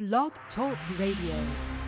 Blog Talk Radio.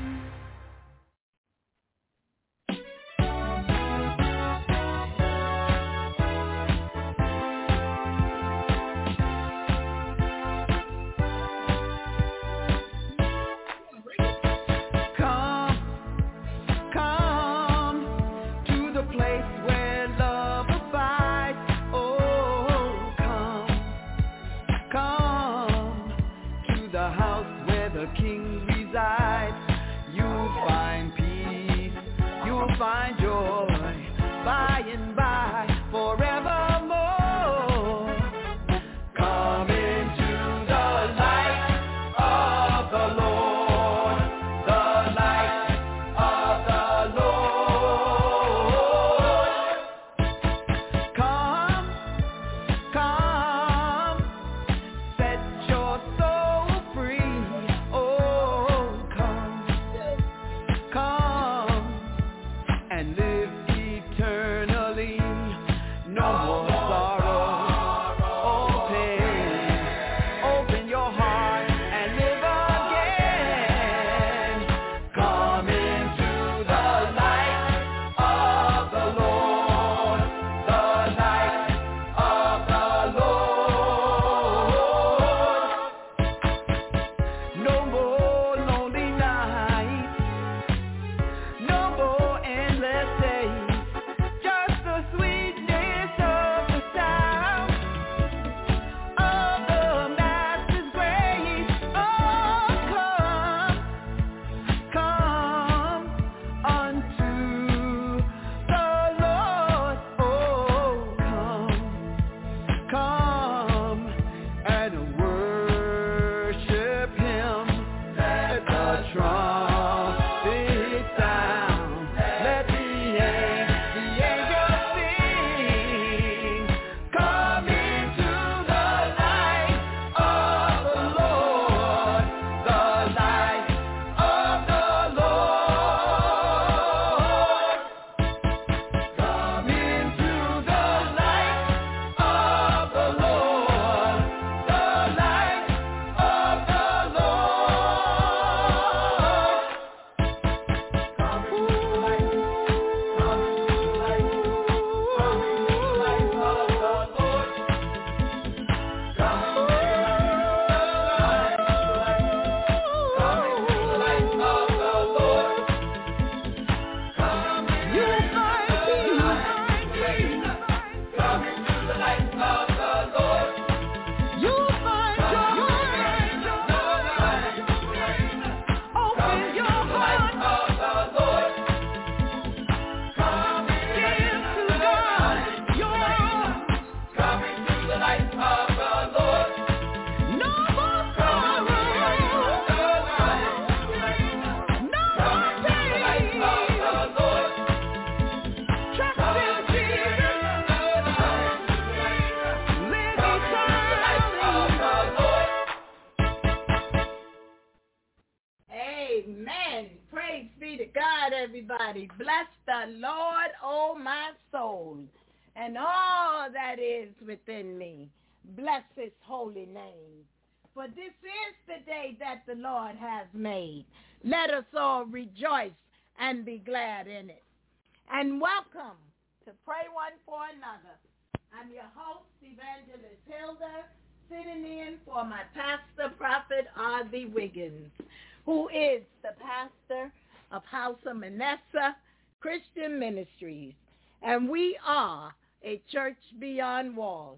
Everybody, bless the Lord, oh my soul, and all that is within me. Bless his holy name. For this is the day that the Lord has made. Let us all rejoice and be glad in it. And welcome to Pray One for Another. I'm your host, Evangelist Hilda, sitting in for my pastor, Prophet R.D. Wiggins, who is the pastor of House of Manasseh Christian Ministries, and we are a church beyond walls.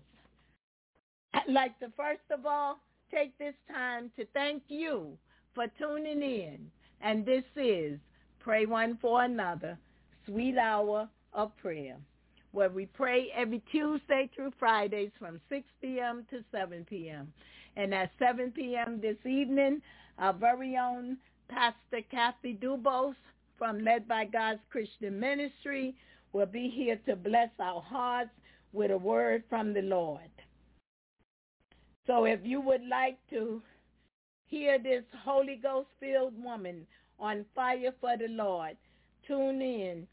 I'd like to first of all take this time to thank you for tuning in, and this is Pray One for Another, Sweet Hour of Prayer, where we pray every Tuesday through Fridays from 6 p.m. to 7 p.m. And at 7 p.m. this evening, our very own Pastor Kathy Dubose from Led by God's Christian Ministry will be here to bless our hearts with a word from the Lord. So if you would like to hear this Holy Ghost-filled woman on fire for the Lord, tune in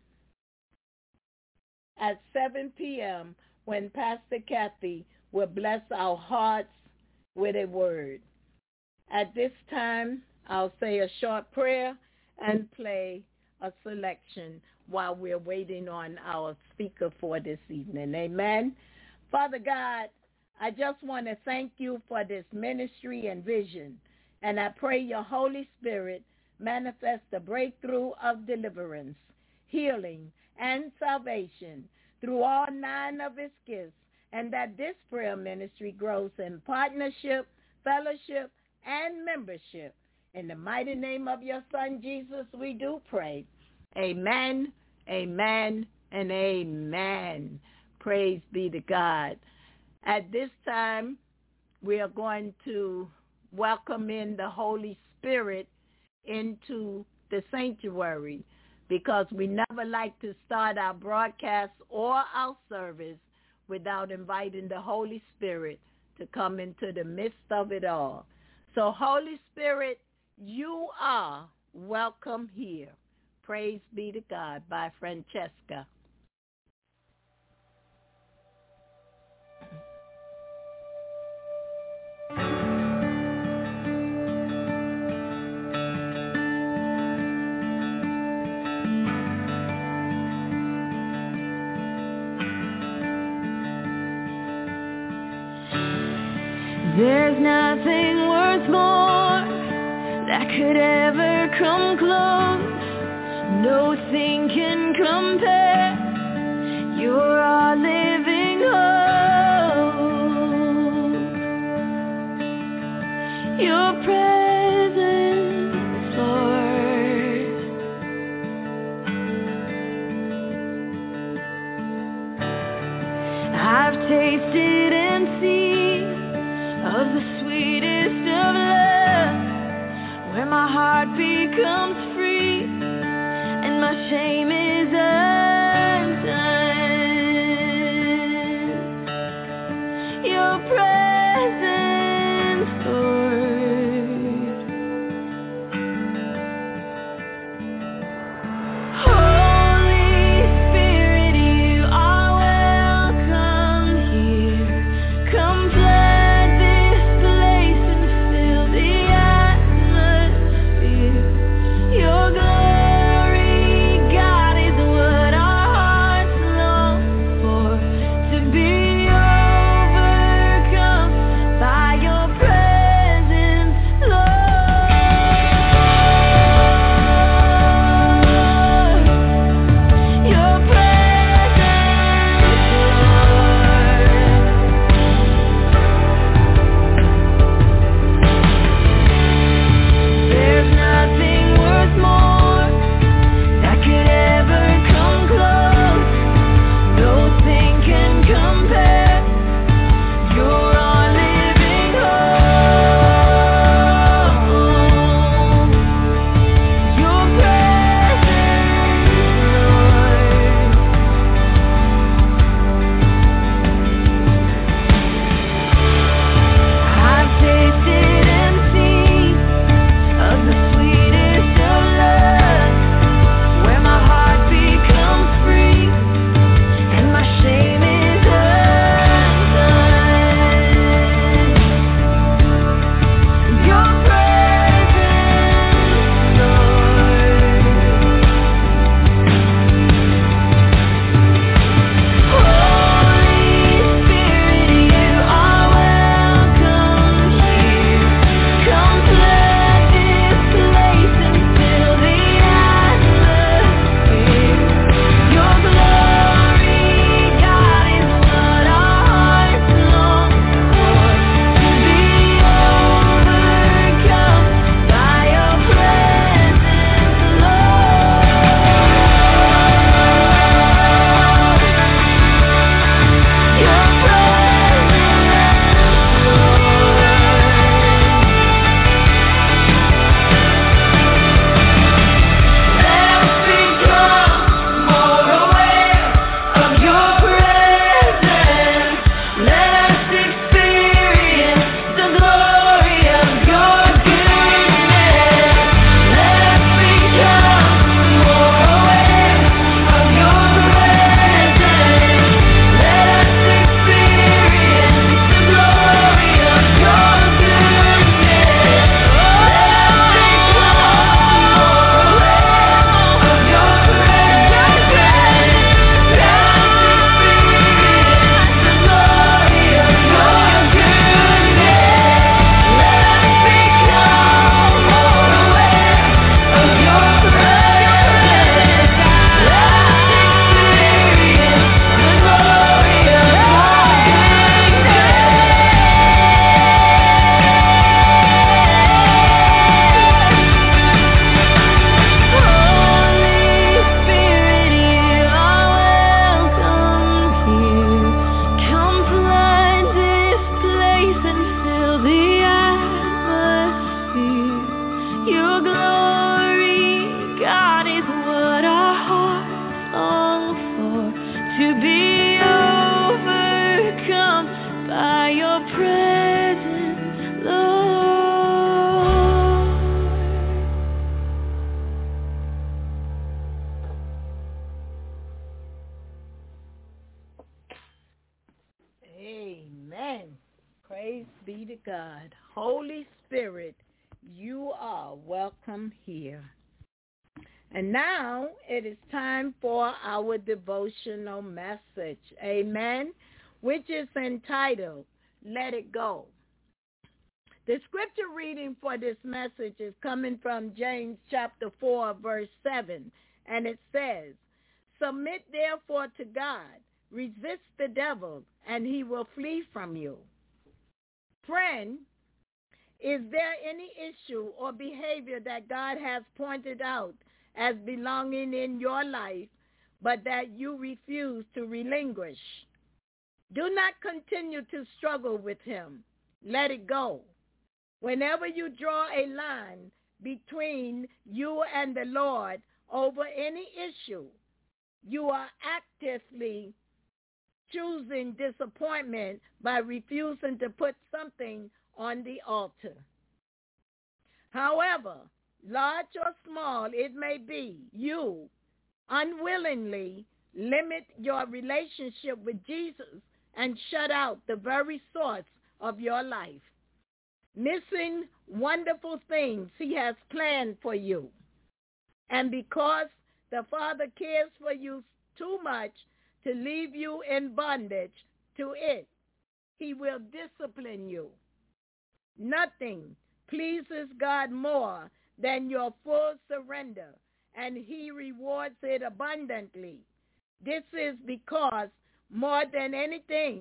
at 7 p.m. when Pastor Kathy will bless our hearts with a word. At this time, I'll say a short prayer and play a selection while we're waiting on our speaker for this evening. Amen. Father God, I just want to thank you for this ministry and vision, and I pray your Holy Spirit manifest the breakthrough of deliverance, healing, and salvation through all 9 of its gifts, and that this prayer ministry grows in partnership, fellowship, and membership. In the mighty name of your Son, Jesus, we do pray. Amen, amen, and amen. Praise be to God. At this time, we are going to welcome in the Holy Spirit into the sanctuary, because we never like to start our broadcast or our service without inviting the Holy Spirit to come into the midst of it all. So, Holy Spirit, you are welcome here. Praise be to God. By Francesca. There's nothing worth more that could ever come close. Nothing can compare. You're our living hope. Your presence, Lord. I've tasted and seen of the sweetest of love, where my heart becomes free and my shame is undone. Your presence, Lord. Holy Spirit, you are welcome here. Come flood this place and fill the atmosphere. Your glory, God, is what your glory. God is what our hearts long for, to be overcome by your presence, Lord. Amen. Praise be to God. Holy Spirit, you are welcome here. And now it is time for our devotional message, amen, which is entitled, Let It Go. The scripture reading for this message is coming from James chapter 4, verse 7, and it says, Submit therefore to God, resist the devil, and he will flee from you. Friend, is there any issue or behavior that God has pointed out as belonging in your life, but that you refuse to relinquish? Do not continue to struggle with him. Let it go. Whenever you draw a line between you and the Lord over any issue, you are actively choosing disappointment by refusing to put something on the altar. However, large or small it may be, you unwillingly limit your relationship with Jesus and shut out the very source of your life, missing wonderful things he has planned for you. And because the Father cares for you too much to leave you in bondage to it, he will discipline you. Nothing pleases God more than your full surrender, and he rewards it abundantly. This is because more than anything,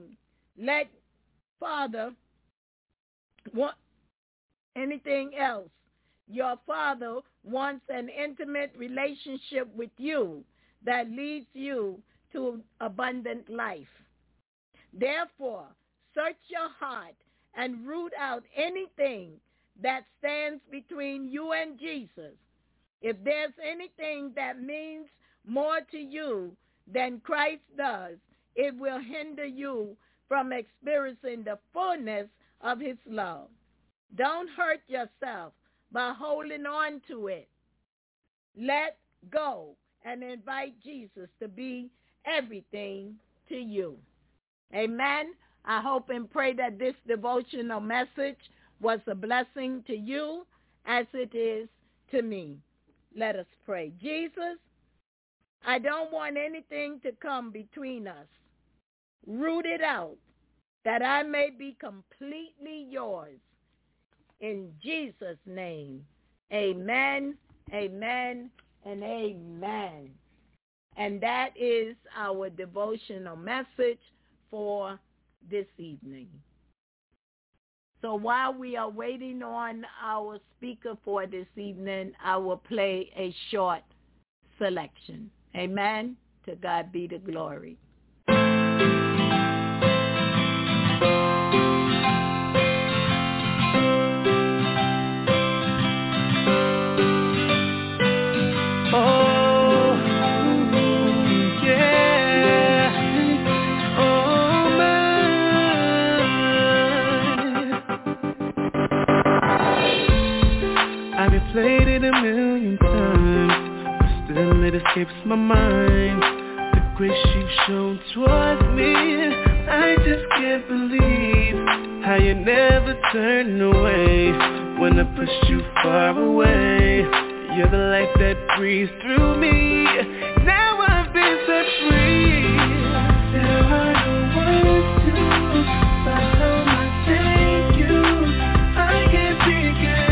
anything else, your Father wants an intimate relationship with you that leads you to abundant life. Therefore, search your heart and root out anything that stands between you and Jesus. If there's anything that means more to you than Christ does, it will hinder you from experiencing the fullness of his love. Don't hurt yourself by holding on to it. Let go and invite Jesus to be everything to you. Amen. I hope and pray that this devotional message was a blessing to you as it is to me. Let us pray. Jesus, I don't want anything to come between us. Root it out that I may be completely yours. In Jesus' name, amen, amen, and amen. And that is our devotional message for this evening. So while we are waiting on our speaker for this evening, I will play a short selection. Amen. To God be the glory. Played it a million times, but still it escapes my mind. The grace you've shown towards me, I just can't believe how you never turned away when I pushed you far away. You're the life that breathes through me. Now I've been set free. There are no words to but how much thank you. I can't begin.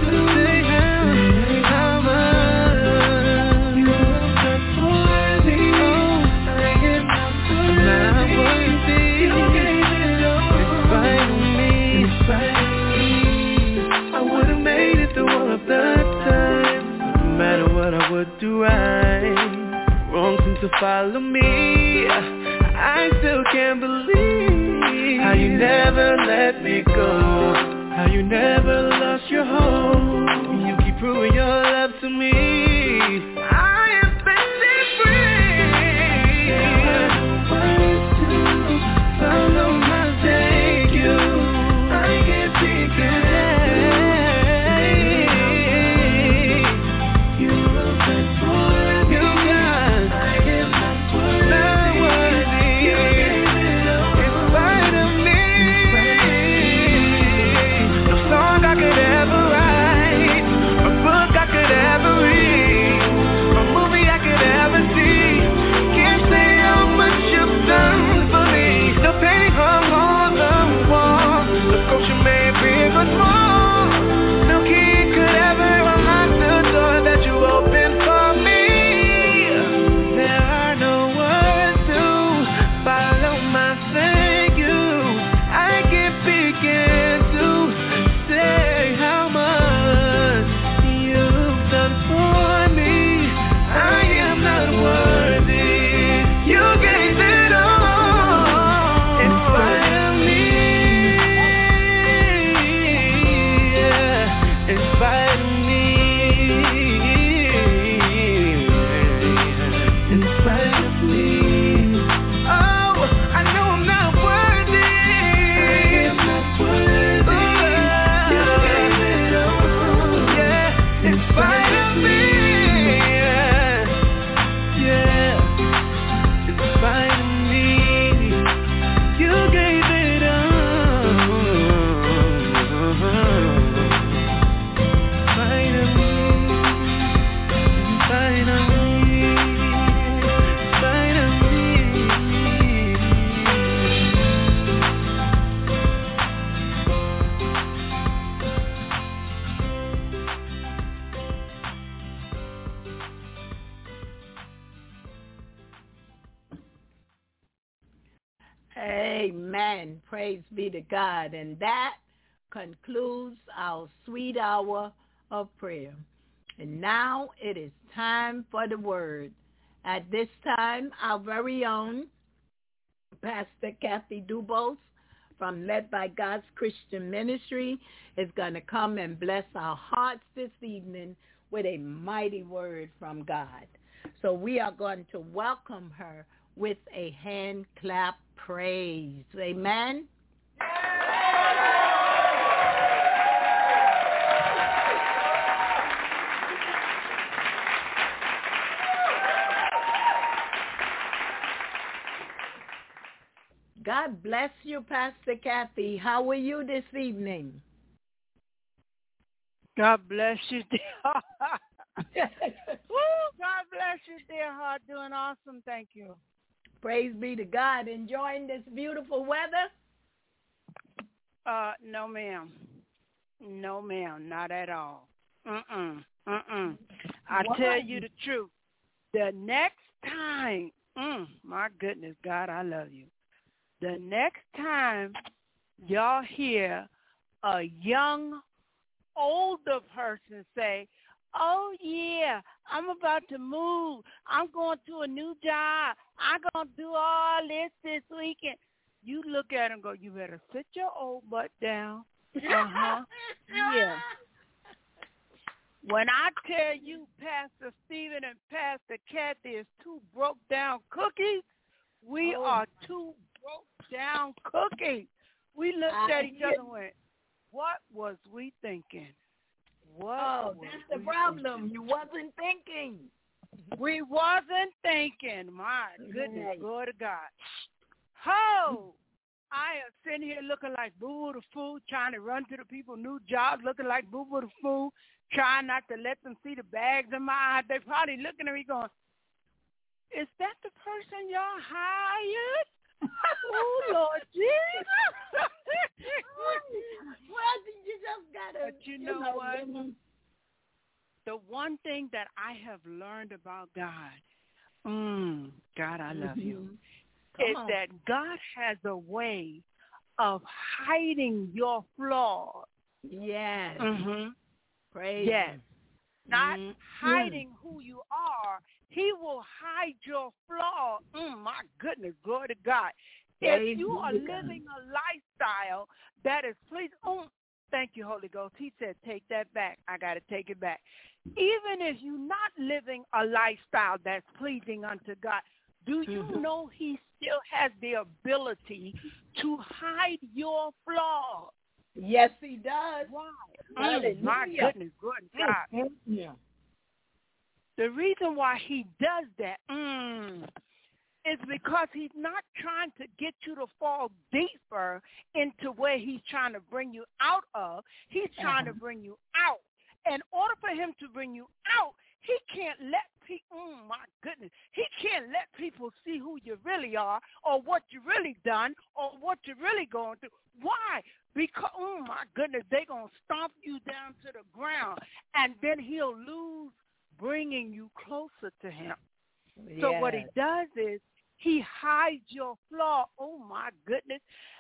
Do right, wrong seems to follow me. I still can't believe how you never let me go, how you never lost your hope. You keep proving your Amen. Praise be to God. And that concludes our sweet hour of prayer. And now it is time for the word. At this time, our very own Pastor Kathy Dubose from Led by God's Christian Ministry is going to come and bless our hearts this evening with a mighty word from God. So we are going to welcome her with a hand clap praise. Amen. God bless you, Pastor Kathy. How are you this evening? God bless you, dear heart. God bless you, dear heart. Doing awesome. Thank you. Praise be to God. Enjoying this beautiful weather? No, ma'am. No, ma'am. Not at all. I tell you the truth. The next time, my goodness, God, I love you. The next time y'all hear a young, older person say, oh, yeah, I'm about to move. I'm going to a new job. I'm going to do all this weekend. You look at him and go, you better sit your old butt down. Yeah. When I tell you Pastor Stephen and Pastor Kathy is two broke down cookies, we are two broke down cookies. We looked at each other and went, what was we thinking? That's the problem. You wasn't thinking. We wasn't thinking. My goodness, glory to God. Ho! I am sitting here looking like Boo-Boo the Fool, trying to run to the people new jobs, looking like Boo-Boo the Fool, trying not to let them see the bags in my eyes. They probably looking at me going, is that the person y'all hired? Oh, Lord Jesus. Well, you just got to. But you know what? The one thing that I have learned about God, God, I love you, is that God has a way of hiding your flaws. Yes. Praise yes. Not hiding who you are. He will hide your flaw. My goodness, glory to God. If you are living a lifestyle that is pleasing, thank you, Holy Ghost. He said, take that back. I got to take it back. Even if you're not living a lifestyle that's pleasing unto God, do you know he still has the ability to hide your flaws? Yes, he does. Why? My goodness, good God. Yeah. The reason why he does that is because he's not trying to get you to fall deeper into where he's trying to bring you out of. He's trying to bring you out. In order for him to bring you out, he can't let people, my goodness, he can't let people see who you really are or what you really done or what you're really going through. Why? Because, my goodness, they're going to stomp you down to the ground, and then he'll lose bringing you closer to him. Yes. So what he does is he hides your flaw. Oh, my goodness.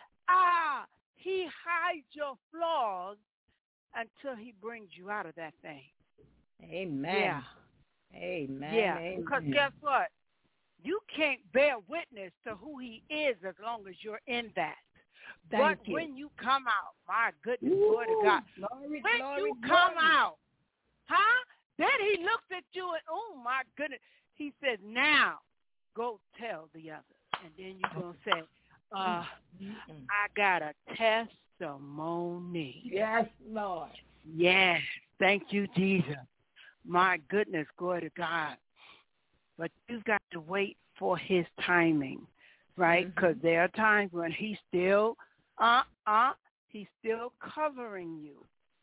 He hides your flaws until he brings you out of that thing. Amen. Yeah. Amen. Yeah, Amen. because guess what? You can't bear witness to who he is as long as you're in that. But when you come out, my goodness, glory to God. When you come out, then he looks at you and, oh, my goodness. He says, now go tell the others. And then you're going to say, I got a testimony. Yes, Lord. Yes. Thank you, Jesus. My goodness, glory to God. But you've got to wait for his timing, right? Because there are times when he's still, he's still covering you,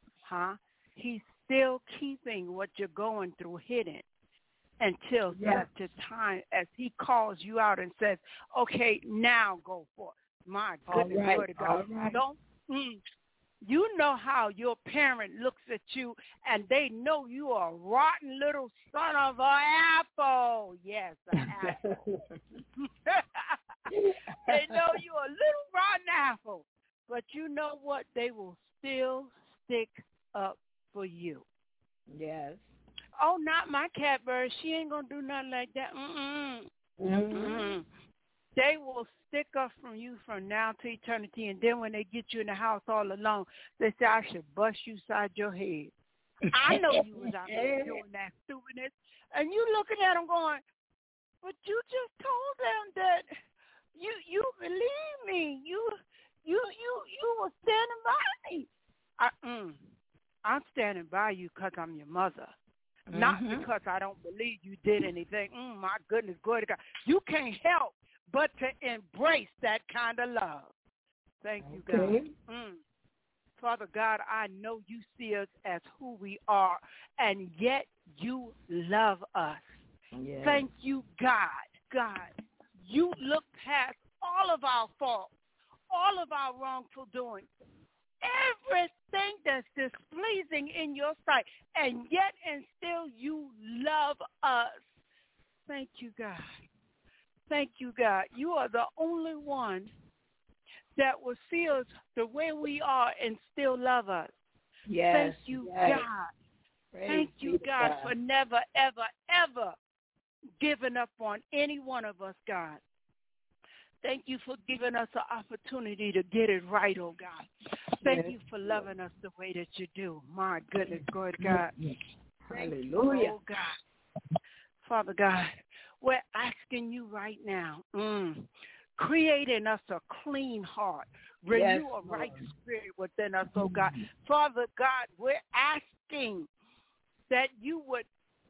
He's still keeping what you're going through hidden until such a time as he calls you out and says, okay, now go for it. My goodness, glory to God. Don't, you know how your parent looks at you and they know you are a rotten little son of an apple. Yes, an apple. They know you're a little rotten apple. But you know what? They will still stick up for you. Yes. Oh, not my catbird. She ain't going to do nothing like that. They will stick up from you from now to eternity. And then when they get you in the house all alone, they say, I should bust you side your head. I know you was out there doing that stupidness. And you looking at them going, but you just told them that you believe me. You were standing by me. I'm standing by you because I'm your mother. Not because I don't believe you did anything. My goodness, glory to God. You can't help but to embrace that kind of love. Thank you, God. Father God, I know you see us as who we are, and yet you love us. Yes. Thank you, God. God, you look past all of our faults, all of our wrongful doings, everything that's displeasing in your sight, and yet and still you love us. Thank you, God. Thank you, God. You are the only one that will see us the way we are and still love us. Yes. Thank you, God. Thank you, God, for never, ever, ever giving up on any one of us, God. Thank you for giving us an opportunity to get it right, oh God. Thank you for loving us the way that you do. My goodness, good God. Hallelujah. Oh God. Father God, we're asking you right now, create in us a clean heart, renew a right spirit within us, oh God. Father God, we're asking that you would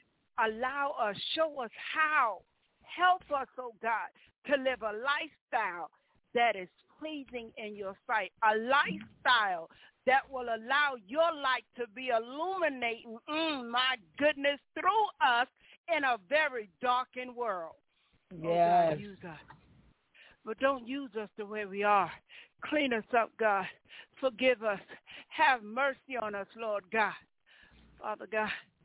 allow us, show us how, help us, oh God, to live a lifestyle that is pleasing in your sight, a lifestyle that will allow your light to be illuminating, my goodness, through us in a very darkened world. Yes. Oh God, use us. But don't use us the way we are. Clean us up, God. Forgive us. Have mercy on us, Lord God. Father God,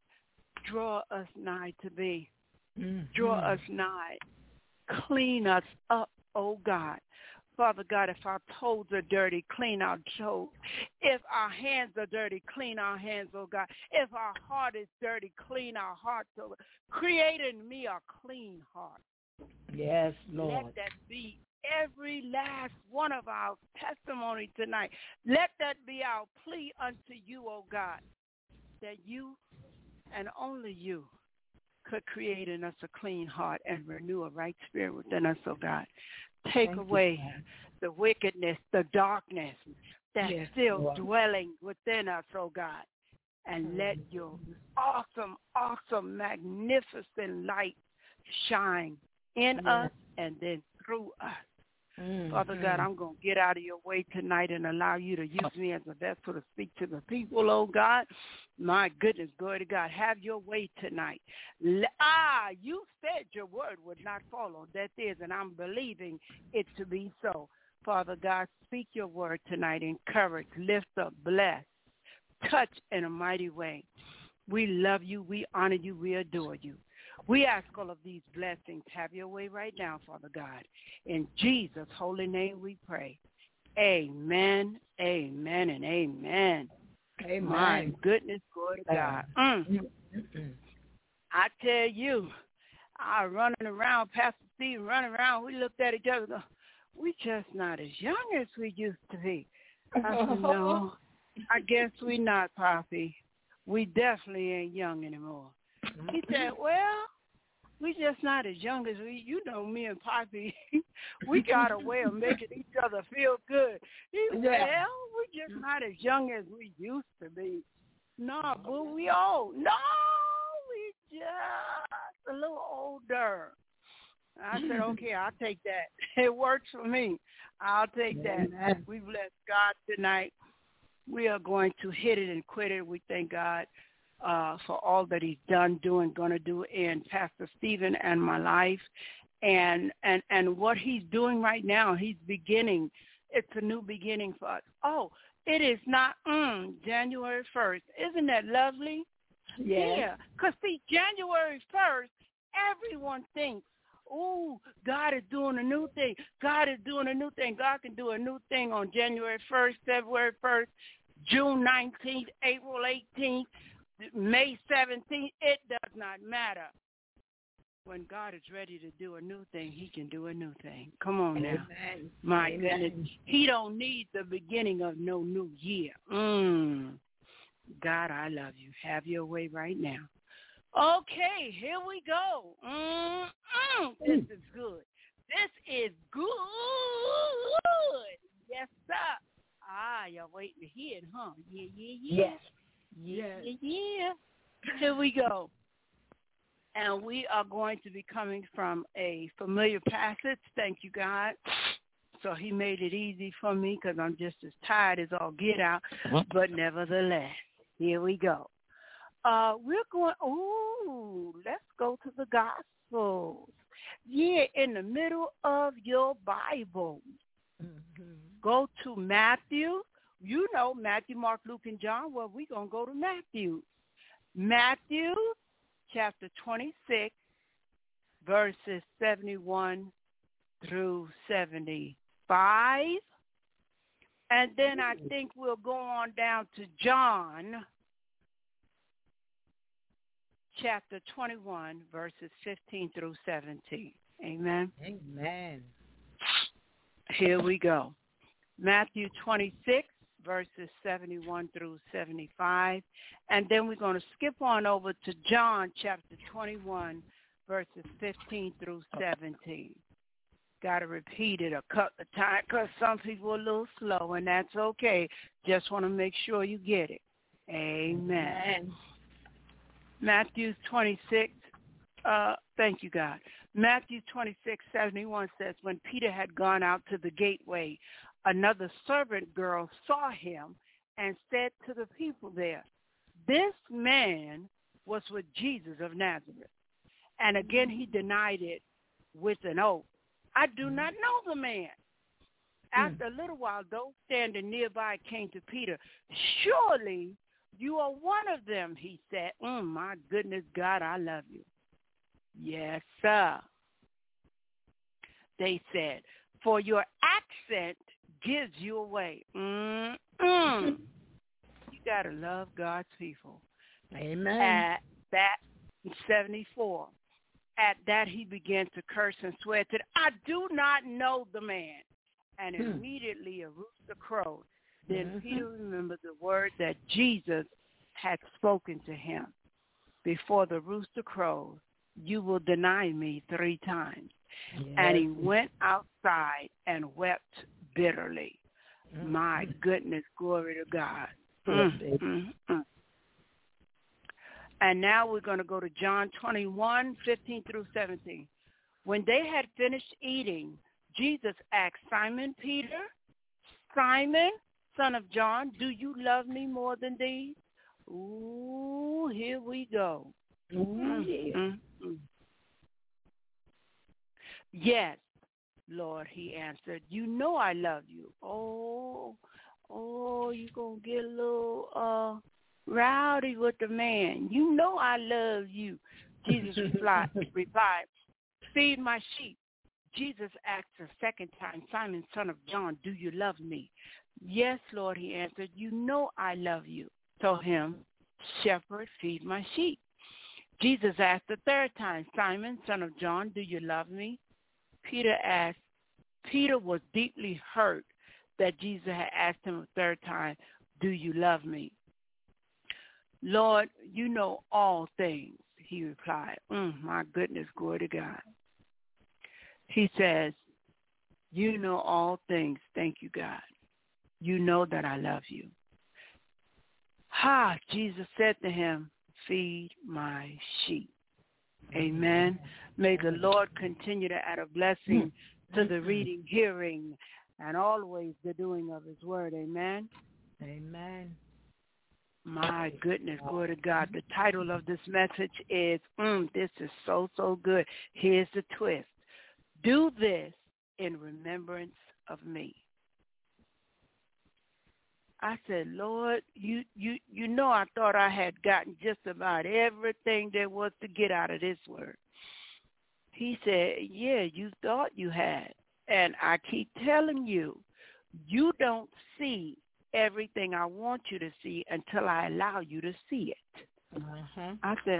draw us nigh to thee. Draw us nigh. Clean us up, oh God. Father God, if our toes are dirty, clean our toes. If our hands are dirty, clean our hands, oh God. If our heart is dirty, clean our hearts, oh God. Create in me a clean heart. Yes, Lord. Let that be every last one of our testimony tonight. Let that be our plea unto you, oh God, that you and only you could create in us a clean heart and renew a right spirit within us, oh God. Take away the wickedness, the darkness that's still dwelling within us, oh God. And let your awesome, awesome, magnificent light shine in us and then through us. Father God, I'm going to get out of your way tonight and allow you to use me as a vessel to speak to the people, oh God. My goodness, glory to God. Have your way tonight. You said your word would not fall on deaf ears, and I'm believing it to be so. Father God, speak your word tonight. Encourage, lift up, bless, touch in a mighty way. We love you. We honor you. We adore you. We ask all of these blessings. Have your way right now, Father God. In Jesus' holy name we pray. Amen, amen, and amen. Amen. My goodness, glory to God. I tell you, I running around, Pastor Steve running around, we looked at each other and go, we just not as young as we used to be. I said, no, I guess we not, Poppy. We definitely ain't young anymore. He said, well, we just not as young as we, you know, me and Poppy, we got a way of making each other feel good. He said, well, we just not as young as we used to be. No, but we old. No, we just a little older. I said, okay, I'll take that. It works for me. I'll take that. We bless God tonight. We are going to hit it and quit it. We thank God for all that he's done, doing, going to do in Pastor Stephen and my life. And what he's doing right now, he's beginning. It's a new beginning for us. Oh, it is not January 1st. Isn't that lovely? Yes. Yeah. Because, see, January 1st, everyone thinks, ooh, God is doing a new thing. God is doing a new thing. God can do a new thing on January 1st, February 1st, June 19th, April 18th, May 17th. It does not matter. When God is ready to do a new thing, he can do a new thing. Come on now. Amen. My Amen. goodness. He don't need the beginning of no new year. God, I love you. Have your way right now. Okay, here we go. This is good. This is good. Yes, sir. Y'all waiting to hear it, huh? Yeah. Yeah. Here we go. And we are going to be coming from a familiar passage. Thank you, God. So he made it easy for me because I'm just as tired as all get out. But nevertheless, here we go. We're going, let's go to the Gospels. Yeah, in the middle of your Bible. Go to Matthew. You know Matthew, Mark, Luke, and John. Well, we're going to go to Matthew. Matthew chapter 26, verses 71 through 75. And then I think we'll go on down to John chapter 21, verses 15 through 17. Amen. Amen. Here we go. Matthew 26, verses 71 through 75. And then we're going to skip on over to John chapter 21, verses 15 through 17. Got to repeat it a couple of times because some people are a little slow, and that's okay. Just want to make sure you get it. Amen. Matthew 26, thank you, God. Matthew 26:71 says, when Peter had gone out to the gateway, another servant girl saw him and said to the people there, this man was with Jesus of Nazareth. And again he denied it with an oath. I do not know the man. After a little while, those standing nearby came to Peter. Surely you are one of them, he said. My goodness, God, I love you. Yes, sir. They said, for your accent gives you away. You got to love God's people. Amen. At that, 74. At that, he began to curse and swear to I do not know the man. And immediately a rooster crowed. Then Peter remembered the word that Jesus had spoken to him. Before the rooster crowed, you will deny me 3 times. Yes. And he went outside and wept bitterly. My goodness, glory to God. And now we're going to go to John 21, 15 through 17. When they had finished eating, Jesus asked Simon Peter, Simon, son of John, do you love me more than these? Ooh, here we go. Yes, Lord, he answered. You know I love you. Oh, you're going to get a little rowdy with the man. You know I love you. Jesus replied, feed my sheep. Jesus asked a second time, Simon, son of John, do you love me? Yes, Lord, he answered. You know I love you. Told him, shepherd, feed my sheep. Jesus asked the third time, Simon, son of John, do you love me? Peter was deeply hurt that Jesus had asked him a third time, do you love me? Lord, you know all things, he replied. My goodness, glory to God. He says, you know all things. Thank you, God. You know that I love you. Jesus said to him, feed my sheep. Amen. May the Lord continue to add a blessing to the reading, hearing, and always the doing of his word. Amen. Amen. My goodness, glory to God. The title of this message is, this is so, so good. Here's the twist. Do this in remembrance of me. I said, Lord, you know I thought I had gotten just about everything there was to get out of this word. He said, yeah, you thought you had. And I keep telling you, you don't see everything I want you to see until I allow you to see it. I said,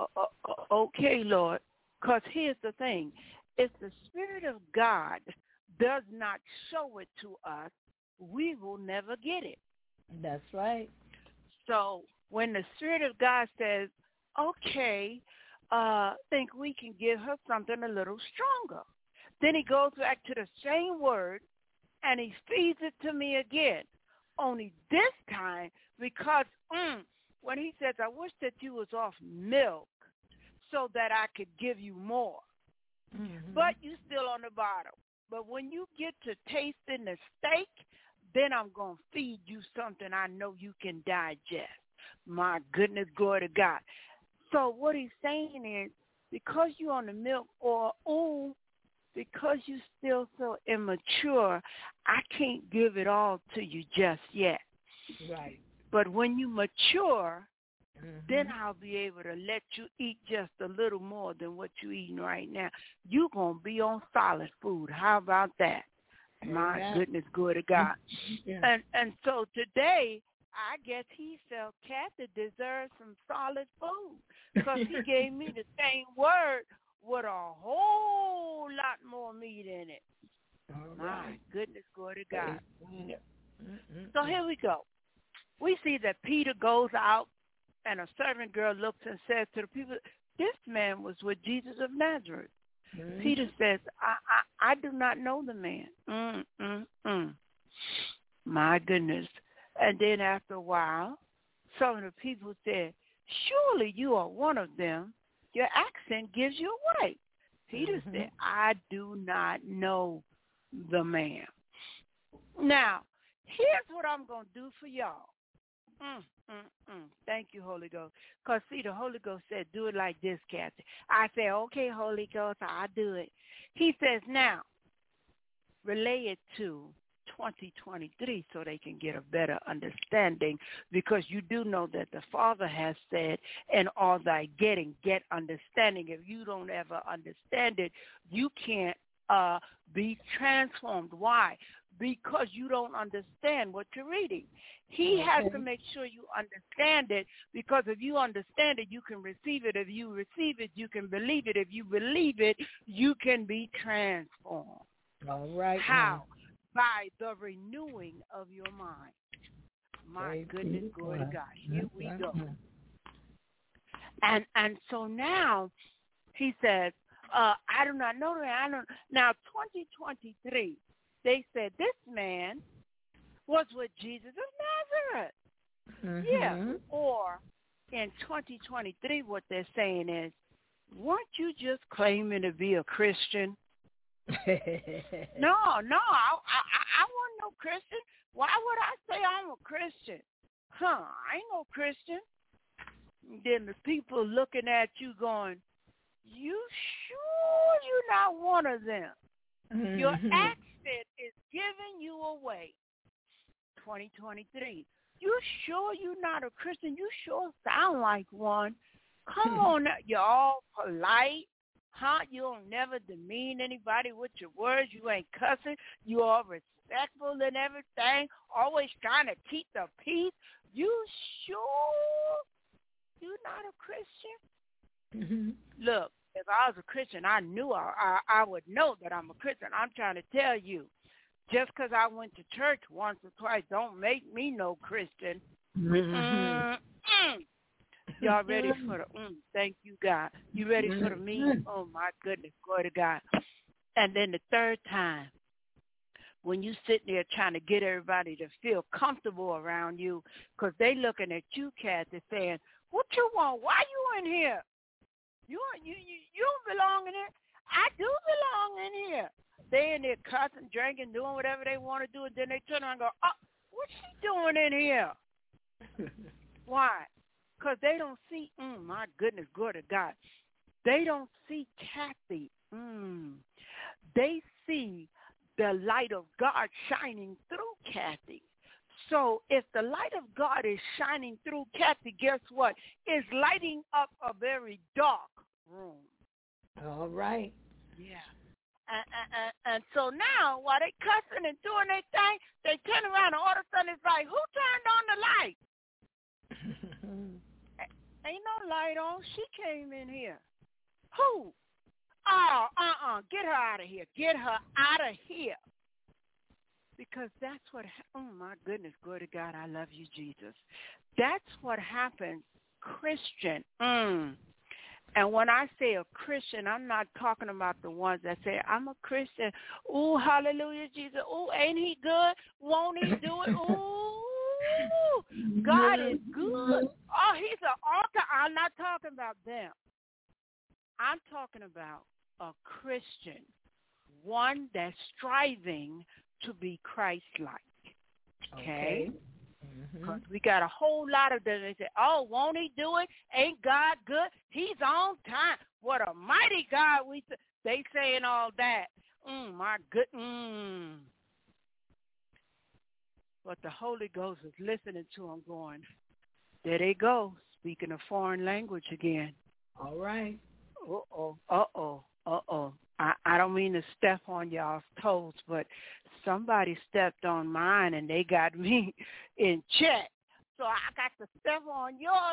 okay, Lord, because here's the thing. If the Spirit of God does not show it to us, we will never get it. That's right. So when the Spirit of God says, okay, think we can give her something a little stronger, then he goes back to the same word and he feeds it to me again. Only this time, because when he says, I wish that you was off milk so that I could give you more. But you still on the bottom. But when you get to tasting the steak, then I'm going to feed you something I know you can digest. My goodness, glory to God. So what he's saying is, because you're on the milk, or because you're still so immature, I can't give it all to you just yet. Right. But when you mature, then I'll be able to let you eat just a little more than what you're eating right now. You're going to be on solid food. How about that? My goodness, good to God. Yeah. And so today, I guess he felt Kathy deserves some solid food because he gave me the same word with a whole lot more meat in it. My goodness, good to God. So here we go. We see that Peter goes out, and a servant girl looks and says to the people, this man was with Jesus of Nazareth. Peter says, I do not know the man. My goodness. And then after a while, some of the people said, surely you are one of them. Your accent gives you away. Peter said, I do not know the man. Now, here's what I'm going to do for y'all. Thank you, Holy Ghost. Because, see, the Holy Ghost said, do it like this, Kathy. I said, okay, Holy Ghost, I'll do it. He says, now, relay it to 2023 so they can get a better understanding, because you do know that the Father has said, in all thy getting, get understanding. If you don't ever understand it, you can't be transformed. Why? Because you don't understand what you're reading. He has to make sure you understand it, because if you understand it, you can receive it. If you receive it, you can believe it. If you believe it, you can be transformed. All right. How? By the renewing of your mind. My goodness, glory to God. Here we go. And so now he says, I do not know that. Now, 2023, they said this man was with Jesus of Nazareth. Yeah. Or in 2023, what they're saying is, weren't you just claiming to be a Christian? No, I wasn't no Christian. Why would I say I'm a Christian? I ain't no Christian. And then the people looking at you going, you sure you're not one of them? Your accent is giving you away. 2023. You sure you're not a Christian? You sure sound like one. Come on, you're all polite. You don't never demean anybody with your words. You ain't cussing. You are respectful and everything. Always trying to keep the peace. You sure you're not a Christian? Look, if I was a Christian, I knew I would know that I'm a Christian. I'm trying to tell you, just because I went to church once or twice don't make me no Christian. Y'all ready for the thank you, God. You ready for the me? Oh, my goodness. Glory to God. And then the third time, when you sit there trying to get everybody to feel comfortable around you, because they looking at you, Kathy, saying, what you want? Why you in here? You don't belong in here. I do belong in here. They in there cussing, drinking, doing whatever they want to do, and then they turn around and go, oh, what's she doing in here? Why? Because they don't see, my goodness, glory to God. They don't see Kathy. They see the light of God shining through Kathy. So if the light of God is shining through Kathy, guess what? It's lighting up a very dark room. All right. Yeah. And so now, while they cussing and doing their thing, they turn around and all of a sudden it's like, who turned on the light? Ain't no light on. She came in here. Who? Oh, get her out of here. Get her out of here. Because that's what, oh my goodness, glory to God, I love you, Jesus. That's what happens, Christian. And when I say a Christian, I'm not talking about the ones that say, I'm a Christian. Ooh, hallelujah, Jesus. Ooh, ain't he good? Won't he do it? Ooh, God is good. Oh, he's an altar. I'm not talking about them. I'm talking about a Christian, one that's striving to be Christ-like. Okay? Because we got a whole lot of them. They say, oh, won't he do it? Ain't God good? He's on time. What a mighty God we serve. They saying all that. My good. But the Holy Ghost is listening to them going, there they go, speaking a foreign language again. All right. I don't mean to step on y'all's toes, but somebody stepped on mine and they got me in check. So I got to step on yours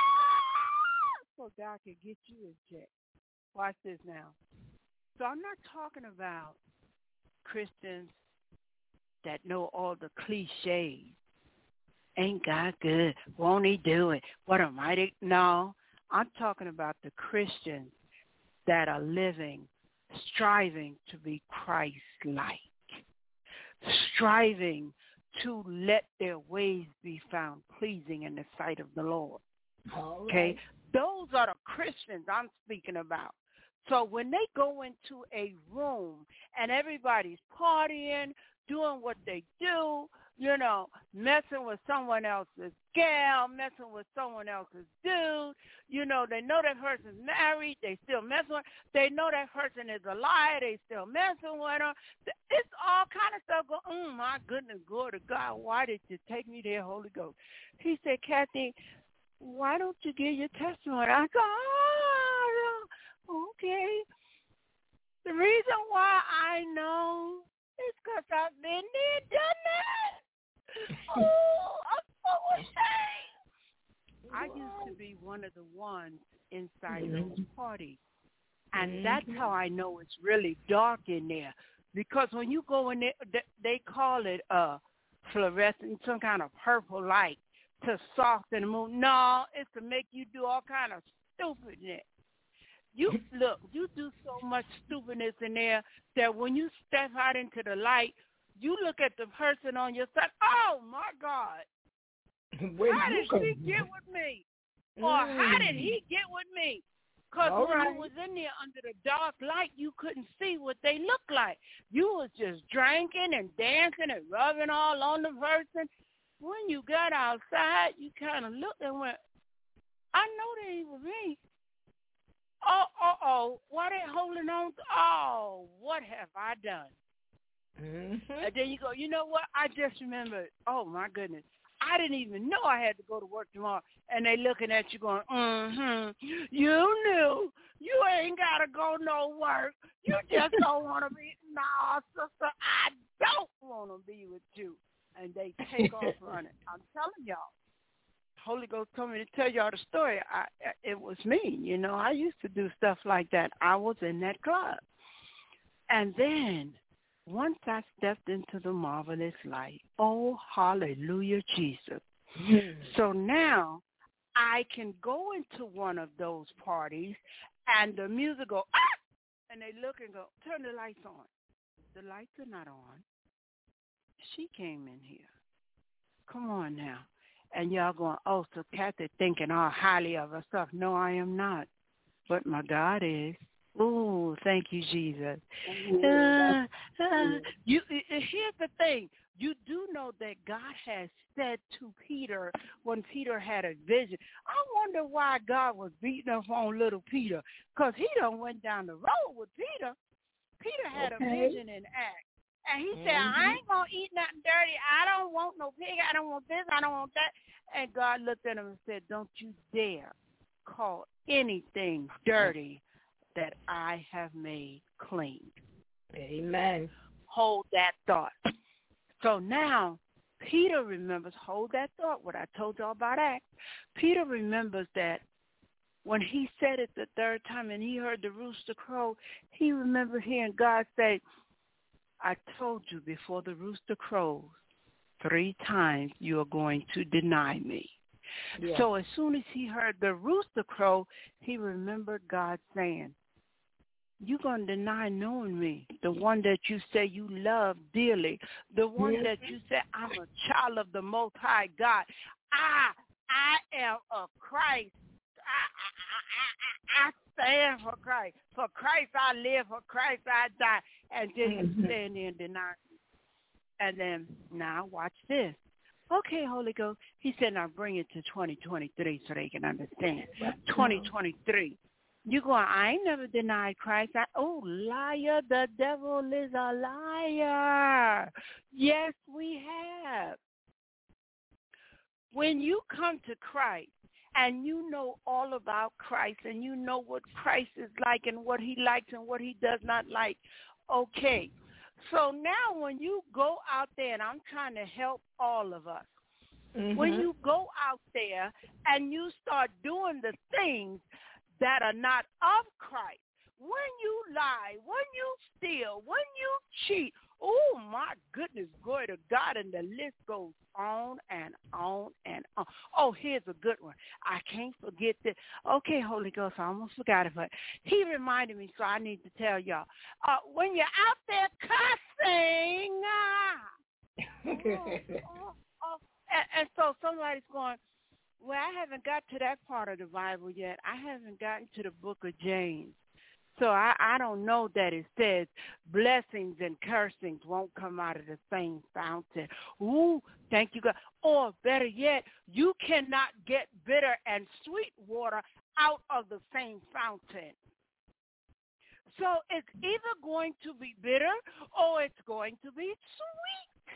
so God can get you in check. Watch this now. So I'm not talking about Christians that know all the cliches. Ain't God good? Won't he do it? What a mighty... No, I'm talking about the Christians that are living, striving to be Christ-like, striving to let their ways be found pleasing in the sight of the Lord. Okay? Those are the Christians I'm speaking about. So when they go into a room and everybody's partying, doing what they do, you know, messing with someone else's gal, messing with someone else's dude, you know, they know that person's married, they still messing with her. They know that person is a liar, they still messing with her. It's all kind of stuff going, my goodness, glory to God, why did you take me there, Holy Ghost? He said, Kathy, why don't you give your testimony? I go, okay. The reason why I know is because I've been there, done that. Oh, I'm so ashamed. I used to be one of the ones inside those parties. And that's how I know it's really dark in there. Because when you go in there, they call it fluorescent, some kind of purple light to soften the mood. No, it's to make you do all kind of stupidness. You do so much stupidness in there that when you step out into the light, you look at the person on your side, oh, my God, how did she get with me? Or how did he get with me? Because when you was in there under the dark light, you couldn't see what they looked like. You was just drinking and dancing and rubbing all on the person. When you got outside, you kind of looked and went, I know they ain't with me. Why they holding on to, what have I done? And then you go, you know what? I just remembered, oh, my goodness. I didn't even know I had to go to work tomorrow. And they looking at you going, you knew. You ain't got to go no work. You just don't want to be, no, sister, I don't want to be with you. And they take off running. I'm telling y'all. Holy Ghost told me to tell y'all the story. It was me, you know. I used to do stuff like that. I was in that club. And then once I stepped into the marvelous light, oh, hallelujah, Jesus. So now I can go into one of those parties and the music go, and they look and go, turn the lights on. The lights are not on. She came in here. Come on now. And y'all going, oh, so Kathy thinking all highly of herself. No, I am not. But my God is. Ooh, thank you, Jesus. Here's the thing. You do know that God has said to Peter when Peter had a vision. I wonder why God was beating up on little Peter, because he done went down the road with Peter. Peter had a vision in Acts. And he said, I ain't going to eat nothing dirty. I don't want no pig. I don't want this. I don't want that. And God looked at him and said, don't you dare call anything dirty that I have made clean. Amen. Hold that thought. So now Peter remembers, hold that thought, what I told y'all about Acts. Peter remembers that when he said it the third time and he heard the rooster crow, he remembered hearing God say, I told you before the rooster crows, 3 times you are going to deny me. Yeah. So as soon as he heard the rooster crow, he remembered God saying, you're going to deny knowing me, the one that you say you love dearly, the one that you say, I'm a child of the Most High God. I am of Christ. I stand for Christ. For Christ I live, for Christ I die. And then you stand there and deny me. And then, now watch this. Okay, Holy Ghost. He said, now bring it to 2023 so they can understand. 2023. You going, I ain't never denied Christ. Oh, liar, the devil is a liar. Yes, we have. When you come to Christ and you know all about Christ and you know what Christ is like and what he likes and what he does not like, okay. So now when you go out there, and I'm trying to help all of us, when you go out there and you start doing the things that are not of Christ, when you lie, when you steal, when you cheat, oh, my goodness, glory to God, and the list goes on and on and on. Oh, here's a good one. I can't forget this. Okay, Holy Ghost, I almost forgot it, but he reminded me, so I need to tell y'all. When you're out there cussing, and so somebody's going, well, I haven't got to that part of the Bible yet. I haven't gotten to the book of James. So I don't know that it says blessings and cursings won't come out of the same fountain. Ooh, thank you, God. Or better yet, you cannot get bitter and sweet water out of the same fountain. So it's either going to be bitter or it's going to be sweet.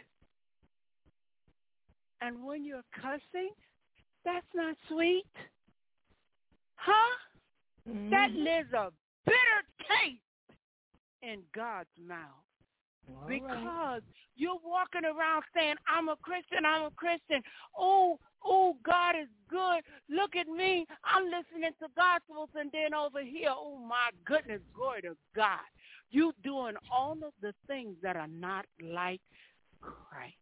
And when you're cussing, that's not sweet. Huh? That lives a bitter taste in God's mouth. All because right. You're walking around saying, I'm a Christian, I'm a Christian. Oh, God is good. Look at me. I'm listening to gospels, and then over here, oh, my goodness, glory to God. You doing all of the things that are not like Christ.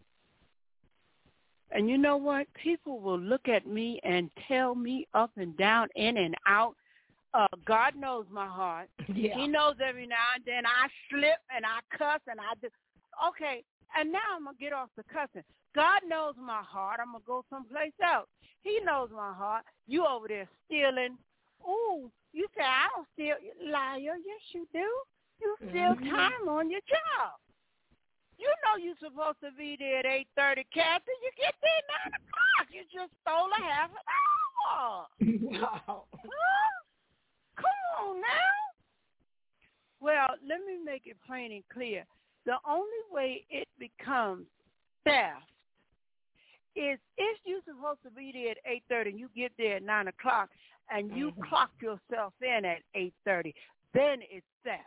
And you know what? People will look at me and tell me up and down, in and out. God knows my heart. Yeah. He knows every now and then I slip and I cuss and I do. Okay, and now I'm going to get off the cussing. God knows my heart. I'm going to go someplace else. He knows my heart. You over there stealing. Ooh, you say, I don't steal. Liar, yes, you do. You steal time on your job. You know you're supposed to be there at 8:30, Captain. You get there at 9 o'clock. You just stole a half an hour. Wow. Huh? Come on now. Well, let me make it plain and clear. The only way it becomes theft is if you're supposed to be there at 8:30 and you get there at 9 o'clock and you clock yourself in at 8:30, then it's theft.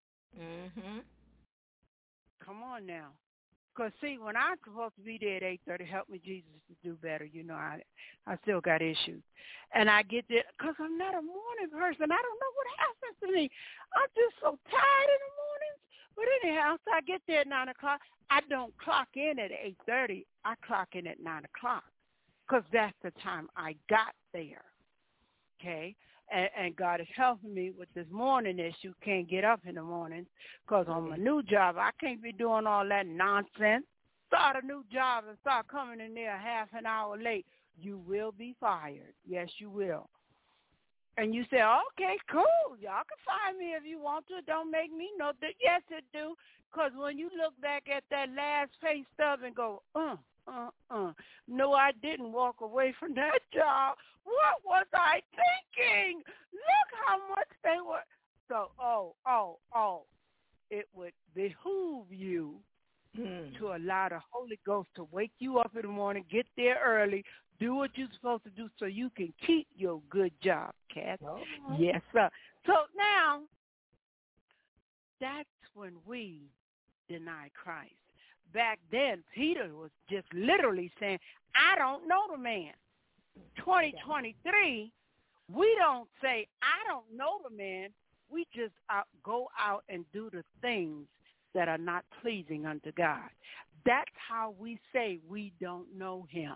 Come on now. Because, see, when I'm supposed to be there at 8:30, help me, Jesus, to do better. You know, I still got issues. And I get there because I'm not a morning person. I don't know what happens to me. I'm just so tired in the mornings. But anyhow, so I get there at 9 o'clock. I don't clock in at 8:30. I clock in at 9 o'clock because that's the time I got there. Okay? And God is helping me with this morning issue. Can't get up in the morning because on my new job, I can't be doing all that nonsense. Start a new job and start coming in there half an hour late. You will be fired. Yes, you will. And you say, okay, cool. Y'all can fire me if you want to. Don't make me know that. Yes, it do. Because when you look back at that last pay stub and go, no, I didn't walk away from that job. What was I thinking? Look how much they were. So, it would behoove you to allow the Holy Ghost to wake you up in the morning, get there early, Do what you're supposed to do so you can keep your good job, Kat. Oh. Yes, sir. So now, that's when we deny Christ. Back then, Peter was just literally saying, I don't know the man. 2023, we don't say, I don't know the man. We just go out and do the things that are not pleasing unto God. That's how we say we don't know him.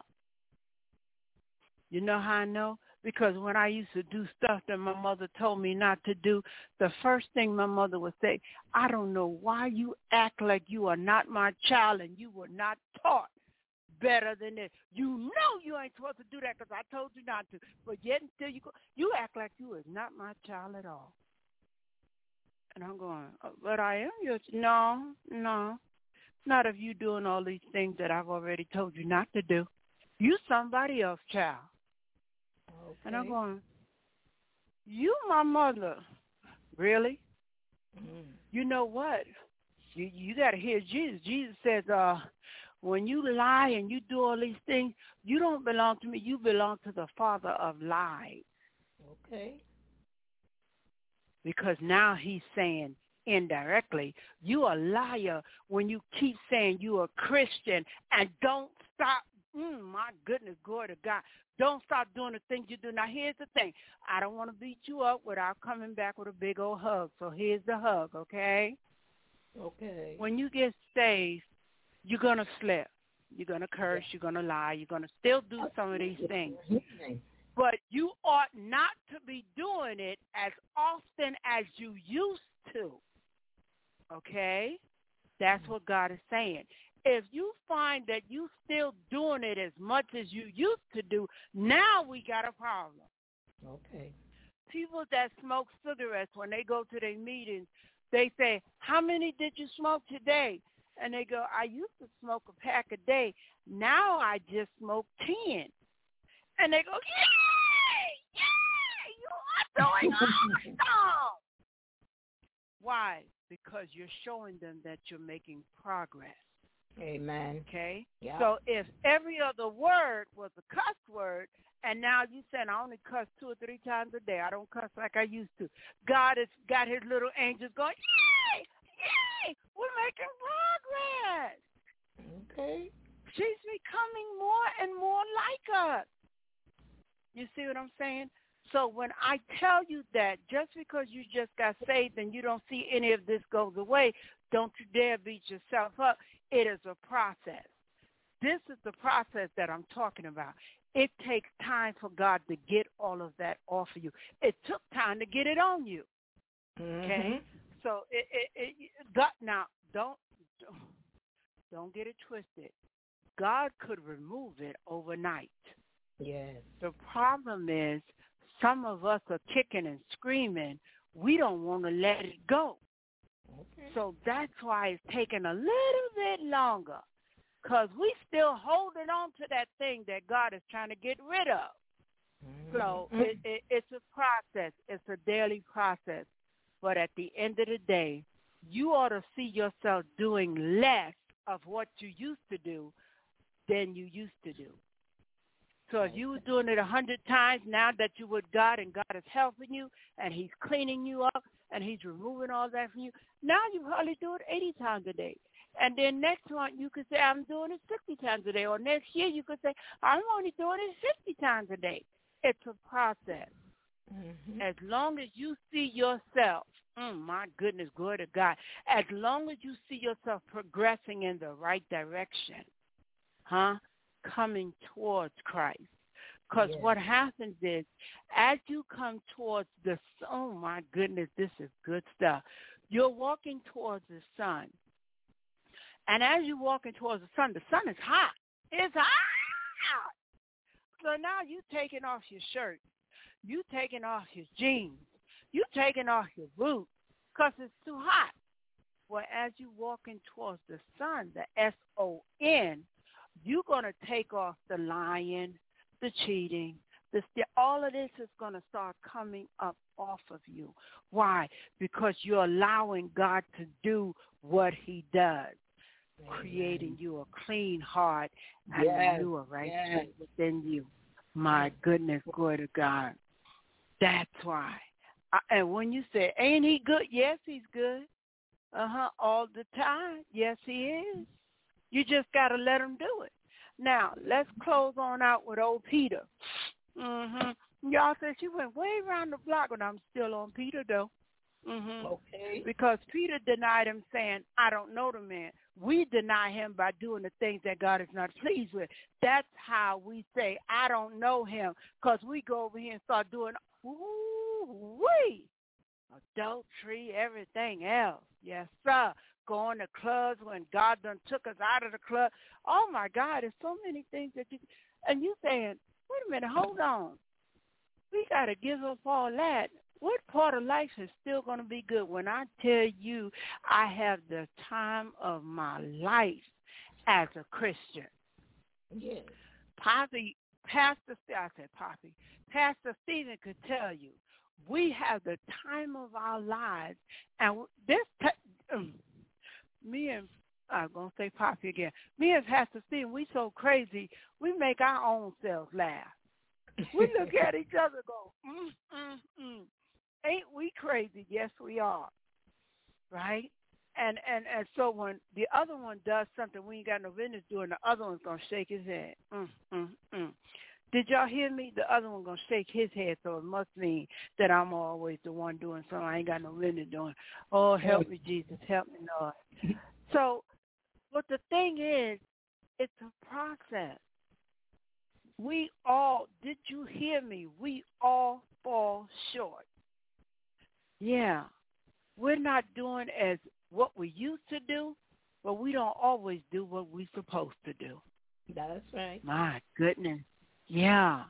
You know how I know? Because when I used to do stuff that my mother told me not to do, the first thing my mother would say, I don't know why you act like you are not my child and you were not taught better than this. You know you ain't supposed to do that because I told you not to. But yet until you act like you is not my child at all. And I'm going, but I am your child. No. Not if you doing all these things that I've already told you not to do. You somebody else's child. Okay. And I'm going, you my mother. Really? Mm. You know what? You got to hear Jesus. Jesus says, when you lie and you do all these things, you don't belong to me. You belong to the father of lies. Okay. Because now he's saying indirectly, you a liar when you keep saying you a Christian and don't stop. My goodness, glory to God. Don't stop doing the things you do. Now, here's the thing. I don't want to beat you up without coming back with a big old hug. So here's the hug, okay? Okay. When you get saved, you're going to slip. You're going to curse. You're going to lie. You're going to still do some of these things. But you ought not to be doing it as often as you used to, okay? That's what God is saying. If you find that you still doing it as much as you used to do, now we got a problem. Okay. People that smoke cigarettes, when they go to their meetings, they say, how many did you smoke today? And they go, I used to smoke a pack a day. Now I just smoke 10. And they go, yay, you are doing awesome. Why? Because you're showing them that you're making progress. Amen. Okay? Yep. So if every other word was a cuss word, and now you said I only cuss 2 or 3 times a day, I don't cuss like I used to. God has got his little angels going, yay, we're making progress. Okay. She's becoming more and more like us. You see what I'm saying? So when I tell you that just because you just got saved and you don't see any of this goes away, don't you dare beat yourself up. It is a process. This is the process that I'm talking about. It takes time for God to get all of that off of you. It took time to get it on you. Okay? So God, now don't get it twisted. God could remove it overnight. Yes. The problem is some of us are kicking and screaming. We don't want to let it go. Okay. So that's why it's taking a little bit longer, because we still holding on to that thing that God is trying to get rid of. So it's a process. It's a daily process. But at the end of the day, you ought to see yourself doing less of what you used to do than you used to do. So if you were doing it 100 times, now that you're with God and God is helping you and he's cleaning you up and he's removing all that from you, now you probably do it 80 times a day. And then next month you could say, I'm doing it 60 times a day. Or next year you could say, I'm only doing it 50 times a day. It's a process. As long as you see yourself, my goodness, glory to God, as long as you see yourself progressing in the right direction, coming towards Christ. Because what happens is, as you come towards the sun, oh my goodness, this is good stuff. You're walking towards the sun. And as you're walking towards the sun is hot. It's hot. So now you're taking off your shirt. You're taking off your jeans. You're taking off your boots because it's too hot. Well, as you're walking towards the sun, the S-O-N, you're going to take off the lying, the cheating, all of this is going to start coming up off of you. Why? Because you're allowing God to do what he does. creating you a clean heart and renew a right spirit within you. My goodness, glory to God. That's why. And when you say, ain't he good? Yes, he's good. All the time. Yes, he is. You just got to let him do it. Now, let's close on out with old Peter. Y'all said she went way around the block, and I'm still on Peter, though. Okay. Because Peter denied him, saying, I don't know the man. We deny him by doing the things that God is not pleased with. That's how we say, I don't know him, because we go over here and start doing, adultery, everything else. Yes, sir. Going to clubs when God done took us out of the club. Oh, my God, there's so many things that you, and you saying, wait a minute, hold on. We got to give up all that. What part of life is still going to be good? When I tell you I have the time of my life as a Christian. Yes. Pastor Stephen could tell you, we have the time of our lives. And I'm going to say Poppy again. Me and Pastor Stephen, we so crazy, we make our own selves laugh. We look at each other and go, Ain't we crazy? Yes, we are. Right? And so when the other one does something we ain't got no business doing, the other one's going to shake his head. Did y'all hear me? The other one going to shake his head, so it must mean that I'm always the one doing something I ain't got no business doing. Oh, help me, Jesus. Help me, Lord. So, but the thing is, it's a process. We all, did you hear me? We all fall short. Yeah. We're not doing as what we used to do, but we don't always do what we're supposed to do. That's right. My goodness. Yeah.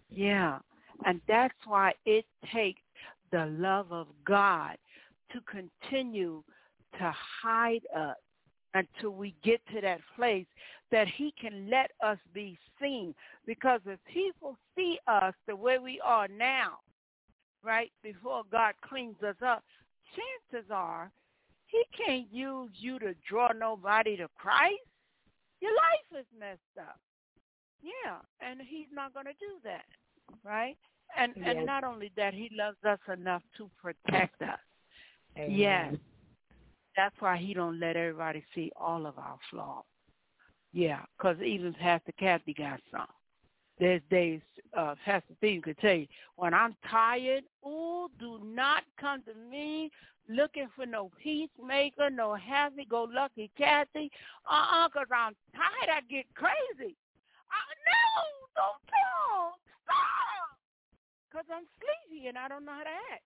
And that's why it takes the love of God to continue to hide us until we get to that place that he can let us be seen. Because if people see us the way we are now, right, before God cleans us up, chances are he can't use you to draw nobody to Christ. Your life is messed up. Yeah, and he's not going to do that, right? And not only that, he loves us enough to protect us. Amen. Yes. That's why he don't let everybody see all of our flaws. Yeah, because even Pastor Kathy got some. There's days, Pastor Steve could tell you, when I'm tired, do not come to me looking for no peacemaker, no happy-go-lucky Kathy. Because I'm tired, I get crazy. No, don't talk. Stop. Because I'm sleepy and I don't know how to act.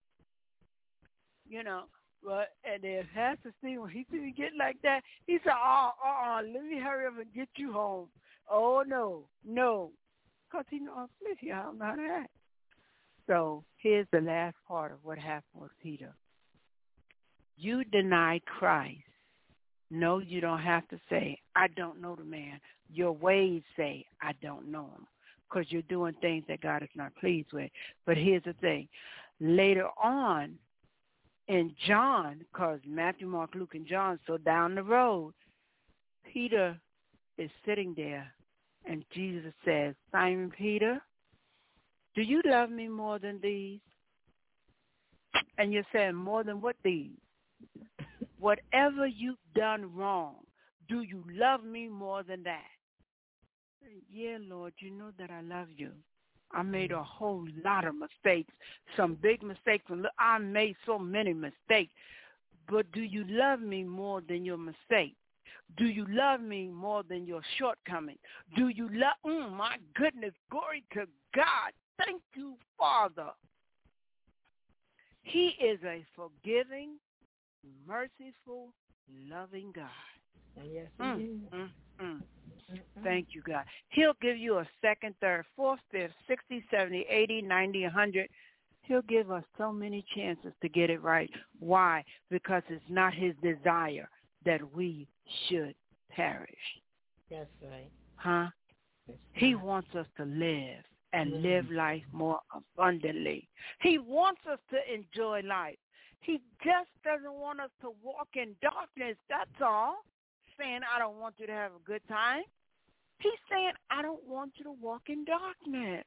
You know. But and then Pastor Steve, when he see me get like that, he said, let me hurry up and get you home. Oh, no. Because he knows I'm sleepy. I don't know how to act. So here's the last part of what happened with Peter. You deny Christ. No, you don't have to say, I don't know the man. Your ways say, I don't know him. Because you're doing things that God is not pleased with. But here's the thing. Later on, in John, because Matthew, Mark, Luke, and John, so down the road, Peter is sitting there, and Jesus says, Simon Peter, do you love me more than these? And you're saying, more than what these? Whatever you've done wrong, do you love me more than that? Yeah, Lord, you know that I love you. I made a whole lot of mistakes, some big mistakes. I made so many mistakes. But do you love me more than your mistake? Do you love me more than your shortcoming? Do you love, my goodness, glory to God. Thank you, Father. He is a forgiving, merciful, loving God. Yes, he is. Thank you, God. He'll give you a second, third, fourth, fifth, 60, 70, 80, 90, 100. He'll give us so many chances to get it right. Why? Because it's not his desire that we should perish. That's right. Huh? He wants us to live and live life more abundantly. He wants us to enjoy life. He just doesn't want us to walk in darkness, that's all. saying, I don't want you to have a good time. He's saying, I don't want you to walk in darkness.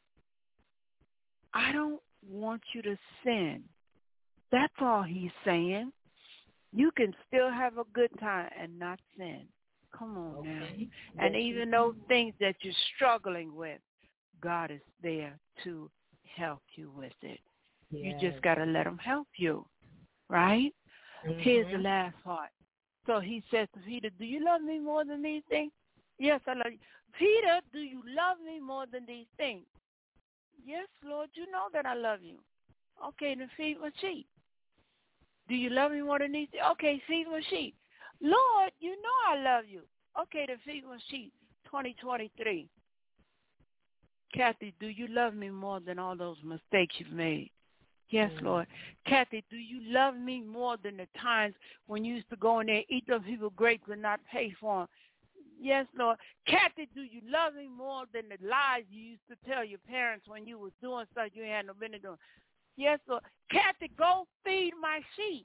I don't want you to sin. That's all he's saying. You can still have a good time and not sin. Come on now. And even those things that you're struggling with, God is there to help you with it. You just got to let him help you, right? Here's the last part. So he says to Peter, do you love me more than these things? Yes, I love you. Peter, do you love me more than these things? Yes, Lord, you know that I love you. Okay, then feed my sheep. Do you love me more than these things? Okay, feed my sheep. Lord, you know I love you. Okay, then feed my sheep. 2023. Kathy, do you love me more than all those mistakes you've made? Yes, Lord. Kathy, do you love me more than the times when you used to go in there, eat those people's grapes and not pay for them? Yes, Lord. Kathy, do you love me more than the lies you used to tell your parents when you was doing stuff you had no business doing? Yes, Lord. Kathy, go feed my sheep.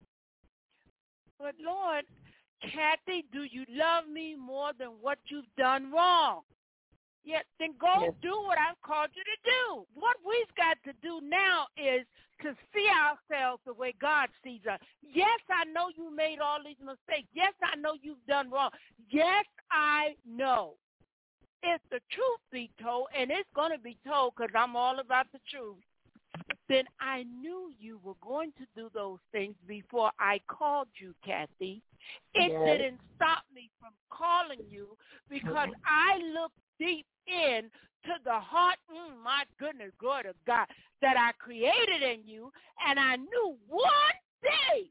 But, Lord, Kathy, do you love me more than what you've done wrong? Yes, then go do what I've called you to do. What we've got to do now is to see ourselves the way God sees us. Yes, I know you made all these mistakes. Yes, I know you've done wrong. Yes, I know. If the truth be told, and it's going to be told because I'm all about the truth, then I knew you were going to do those things before I called you, Kathy. It didn't stop me from calling you because I looked deep in to the heart, my goodness, glory to God, that I created in you, and I knew one day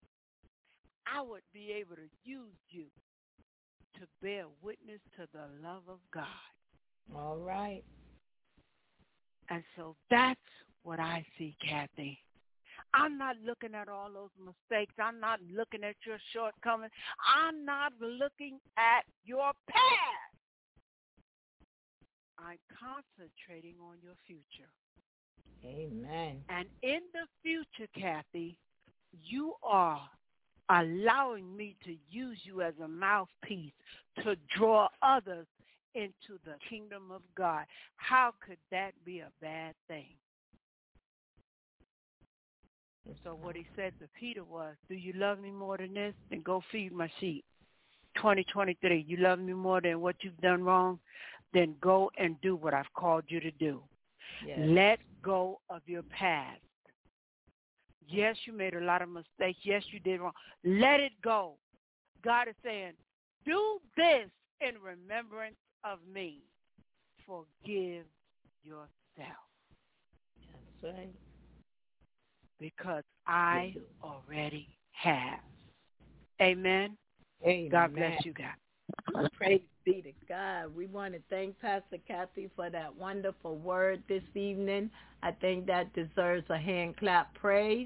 I would be able to use you to bear witness to the love of God. All right. And so that's what I see, Kathy. I'm not looking at all those mistakes. I'm not looking at your shortcomings. I'm not looking at your past. I'm concentrating on your future. Amen. And in the future, Kathy, you are allowing me to use you as a mouthpiece to draw others into the kingdom of God. How could that be a bad thing? So what he said to Peter was, do you love me more than this? Then go feed my sheep. 2023, you love me more than what you've done wrong? Then go and do what I've called you to do. Yes. Let go of your past. Yes, you made a lot of mistakes. Yes, you did wrong. Let it go. God is saying, do this in remembrance of me. Forgive yourself. That's right. Because I already have. Amen. Amen. God bless you, God. Praise be to God. We want to thank Pastor Kathy for that wonderful word this evening. I think that deserves a hand clap praise.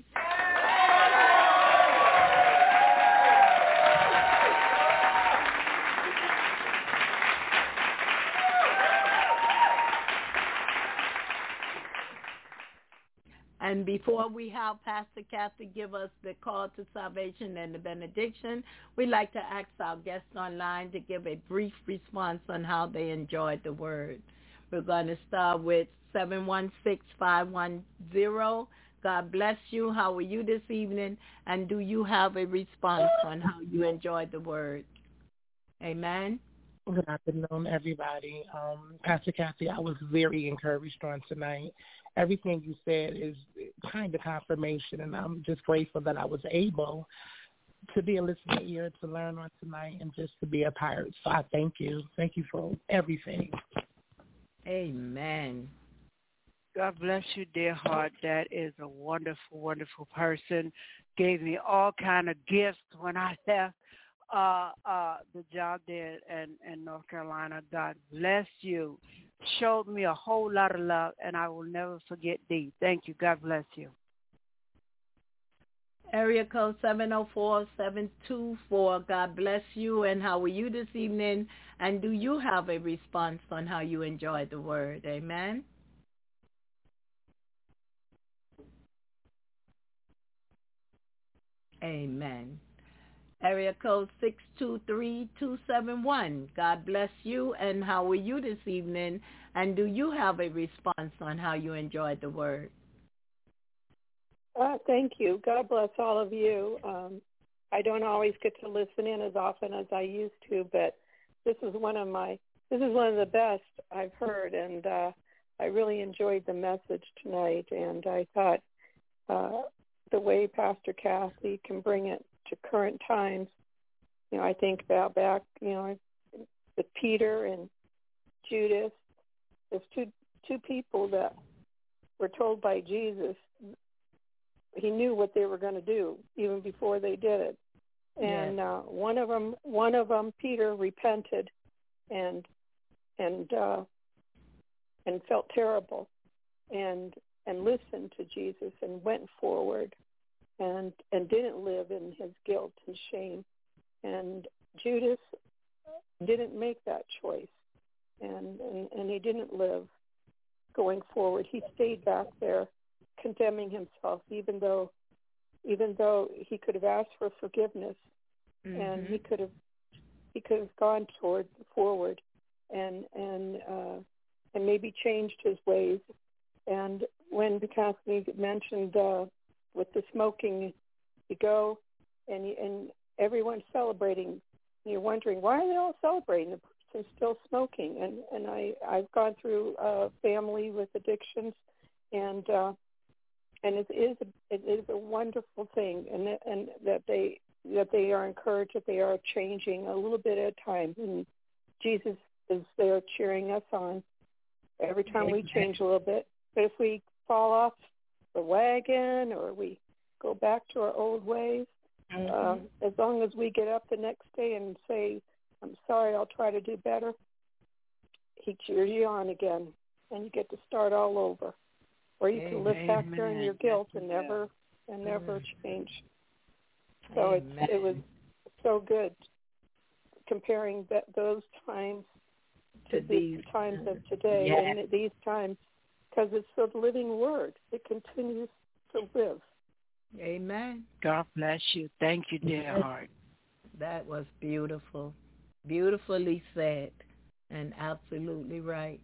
And before we have Pastor Kathy give us the call to salvation and the benediction, we'd like to ask our guests online to give a brief response on how they enjoyed the word. We're going to start with 716-510. God bless you. How are you this evening? And do you have a response on how you enjoyed the word? Amen. Good afternoon, everybody. Pastor Kathy, I was very encouraged on tonight. Everything you said is kind of confirmation, and I'm just grateful that I was able to be a listening ear to learn on tonight and just to be a part. So I thank you. Thank you for everything. Amen. God bless you, dear heart. That is a wonderful, wonderful person. Gave me all kind of gifts when I left the job there in North Carolina. God bless you. Showed me a whole lot of love, and I will never forget thee. Thank you. God bless you. Area code 704-724. God bless you. And how are you this evening? And do you have a response on how you enjoyed the word? Amen. Amen. Area code 623-271. God bless you, and how are you this evening? And do you have a response on how you enjoyed the word? Thank you. God bless all of you. I don't always get to listen in as often as I used to, but this is one of the best I've heard, and I really enjoyed the message tonight. And I thought the way Pastor Kathy can bring it to current times, I think about back, with Peter and Judas. There's two people that were told by Jesus he knew what they were going to do even before they did it. And one of them, Peter, repented and felt terrible and listened to Jesus and went forward and didn't live in his guilt and shame. And Judas didn't make that choice, and he didn't live going forward. He stayed back there condemning himself, even though he could have asked for forgiveness, and he could have gone forward and maybe changed his ways. And when Kathy mentioned with the smoking, you go and everyone's celebrating. You're wondering, why are they all celebrating? The person's still smoking. And I've gone through a family with addictions, and it is a wonderful thing, and that they are encouraged, that they are changing a little bit at a time. And Jesus is there cheering us on every time we change a little bit. But if we fall off the wagon or we go back to our old ways, as long as we get up the next day and say, I'm sorry, I'll try to do better, he cheers you on again, and you get to start all over. Or you can live back there in your guilt and never change. So it was so good comparing those times to these times of today and these times, because it's the living word. It continues to live. Amen. God bless you. Thank you, dear heart. That was beautiful. Beautifully said, and absolutely right.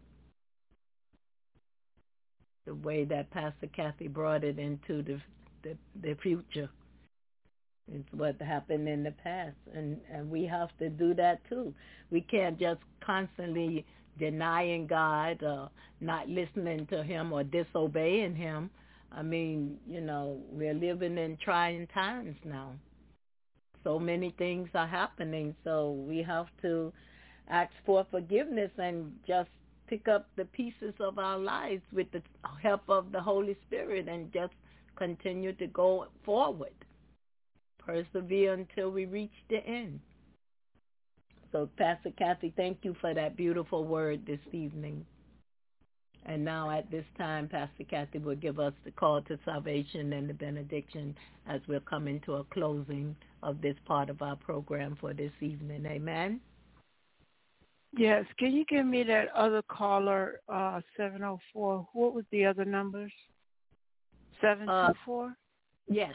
The way that Pastor Kathy brought it into the future. It's what happened in the past, and we have to do that too. We can't just constantly denying God or not listening to him or disobeying him. I mean, we're living in trying times now. So many things are happening, so we have to ask for forgiveness and just pick up the pieces of our lives with the help of the Holy Spirit and just continue to go forward. Persevere until we reach the end. So, Pastor Kathy, thank you for that beautiful word this evening. And now at this time, Pastor Kathy will give us the call to salvation and the benediction as we're coming to a closing of this part of our program for this evening. Amen. Yes. Can you give me that other caller, 704? What was the other numbers? 724? Yes.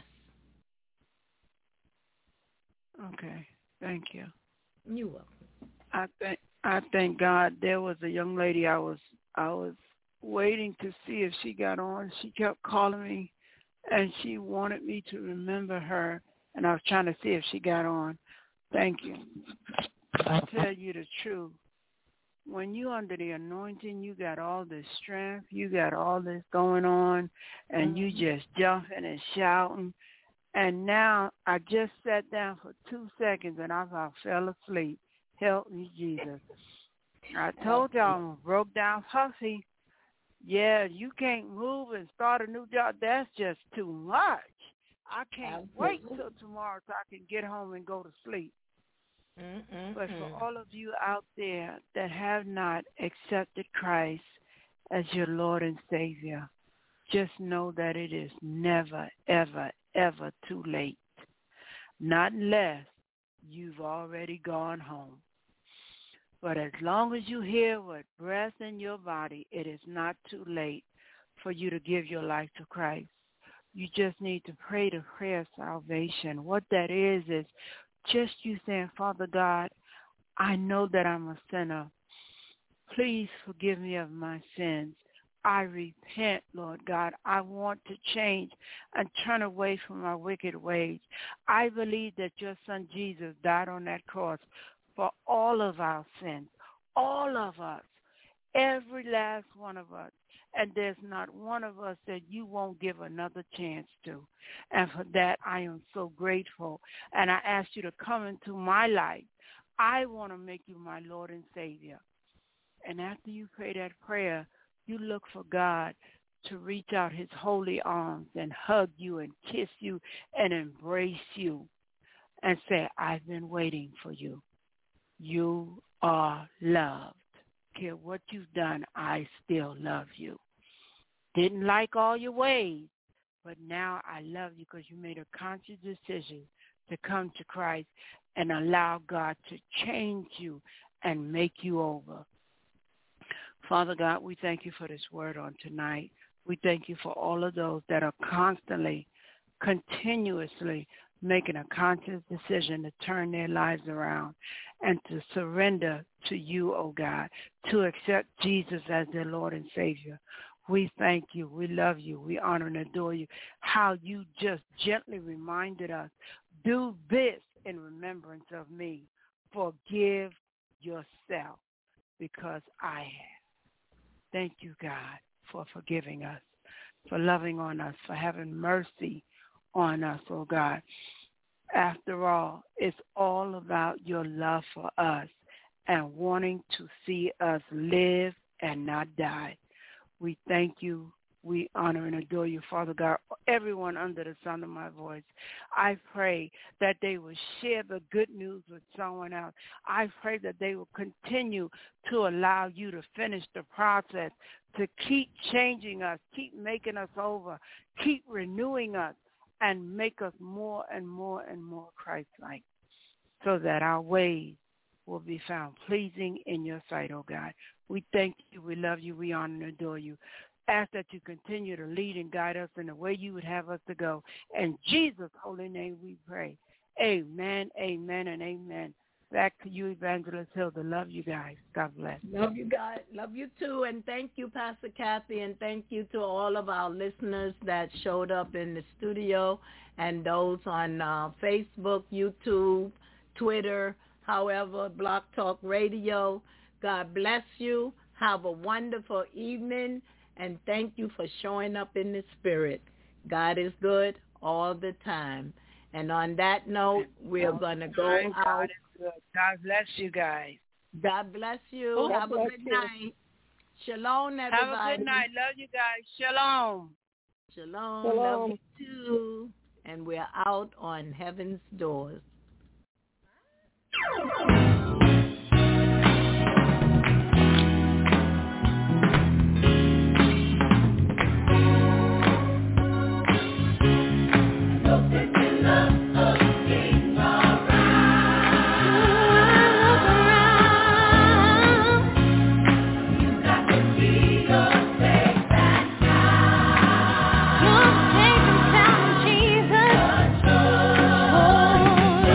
Okay. Thank you. You're welcome. I thank God. There was a young lady I was waiting to see if she got on. She kept calling me, and she wanted me to remember her, and I was trying to see if she got on. Thank you. I tell you the truth. When you under the anointing, you got all this strength, you got all this going on, and you just jumping and shouting. And now I just sat down for 2 seconds, and I fell asleep. Help me, Jesus. I told y'all I'm broke down hussy. Yeah, you can't move and start a new job. That's just too much. I can't wait till tomorrow so I can get home and go to sleep. But for all of you out there that have not accepted Christ as your Lord and Savior, just know that it is never, ever, ever too late. Not unless you've already gone home. But as long as you're here with breath in your body, it is not too late for you to give your life to Christ. You just need to pray the prayer of salvation. What that is just you saying, Father God, I know that I'm a sinner. Please forgive me of my sins. I repent, Lord God. I want to change and turn away from my wicked ways. I believe that your son Jesus died on that cross for all of our sins, all of us, every last one of us. And there's not one of us that you won't give another chance to. And for that, I am so grateful. And I ask you to come into my life. I want to make you my Lord and Savior. And after you pray that prayer, you look for God to reach out his holy arms and hug you and kiss you and embrace you and say, I've been waiting for you. You are loved. Care what you've done, I still love you. Didn't like all your ways, but now I love you because you made a conscious decision to come to Christ and allow God to change you and make you over. Father God, we thank you for this word on tonight. We thank you for all of those that are constantly, continuously making a conscious decision to turn their lives around and to surrender to you, oh God, to accept Jesus as their Lord and Savior. We thank you. We love you. We honor and adore you. How you just gently reminded us, do this in remembrance of me. Forgive yourself because I have. Thank you, God, for forgiving us, for loving on us, for having mercy on us, oh God. After all, it's all about your love for us and wanting to see us live and not die. We thank you. We honor and adore you, Father God. Everyone under the sound of my voice, I pray that they will share the good news with someone else. I pray that they will continue to allow you to finish the process, to keep changing us, keep making us over, keep renewing us, and make us more and more and more Christ-like, so that our ways will be found pleasing in your sight, oh God. We thank you, we love you, we honor and adore you. Ask that you continue to lead and guide us in the way you would have us to go. In Jesus' holy name we pray. Amen, amen, and amen. Back to you, Evangelist Hilda. Love you guys. God bless. Love you guys. Love you too. And thank you, Pastor Kathy, and thank you to all of our listeners that showed up in the studio and those on Facebook, YouTube, Twitter, however, Blog Talk Radio. God bless you. Have a wonderful evening. And thank you for showing up in the spirit. God is good all the time. And on that note, we're going to go out. God is good. God bless you guys. God bless you. Have a good night. Shalom, everybody. Have a good night. Love you guys. Shalom. Shalom. Love you too. And we're out on Heaven's Doors. Jesus.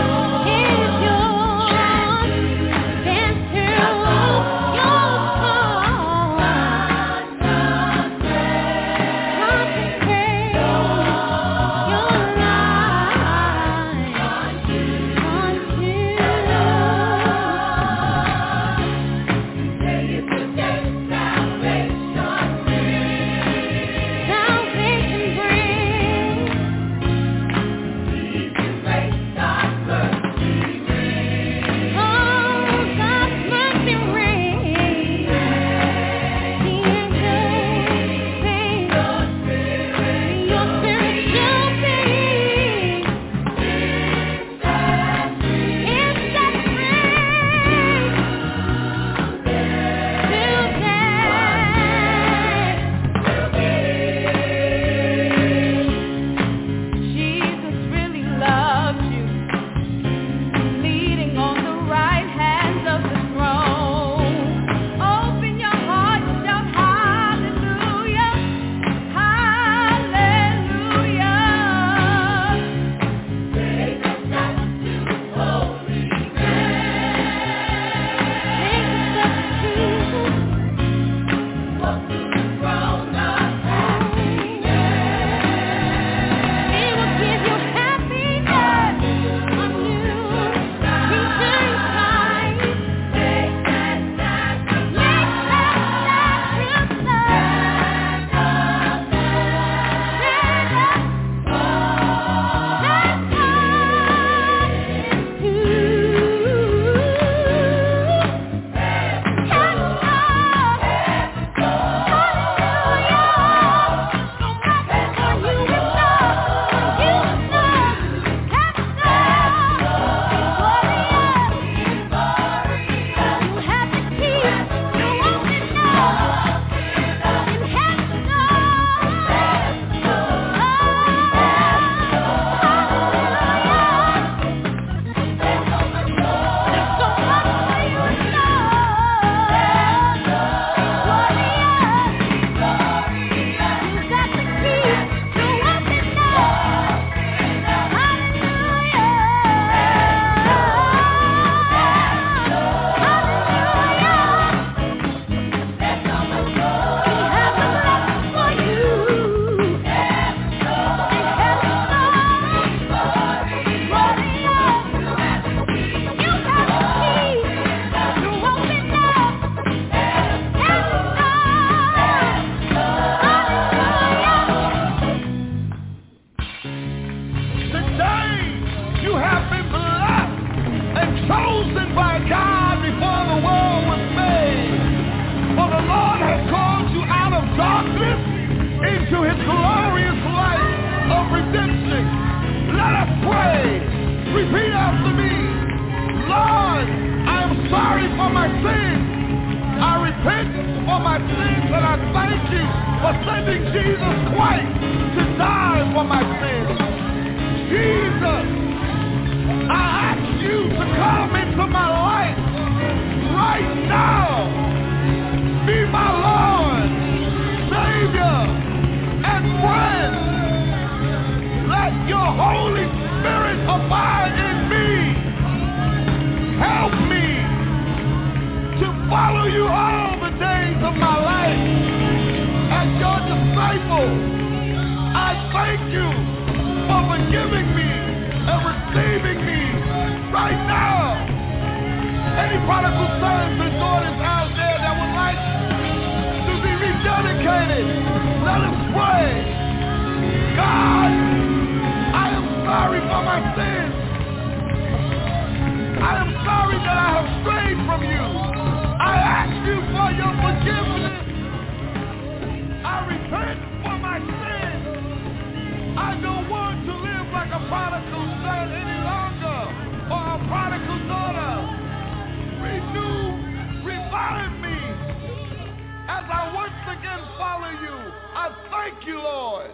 You have been blessed and chosen by God before the world was made. For the Lord has called you out of darkness into his glorious light of redemption. Let us pray. Repeat after me. Lord, I am sorry for my sins. I repent for my sins, and I thank you for sending Jesus Christ to die for my sins. Jesus, I ask you to come into my life right now. Be my Lord, Savior, and friend. Let your Holy Spirit abide in me. Help me to follow you all the days of my life. As your disciple, I thank you for forgiving me and receiving me right now. Any prodigal sons and daughters out there that would like to be rededicated, let us pray. God, I am sorry for my sins. I am sorry that I have strayed from you. I ask you for your forgiveness. I repent for my sins. I don't want to live like a prodigal son any longer, or a prodigal daughter. Revive me as I once again follow you. I thank you, Lord.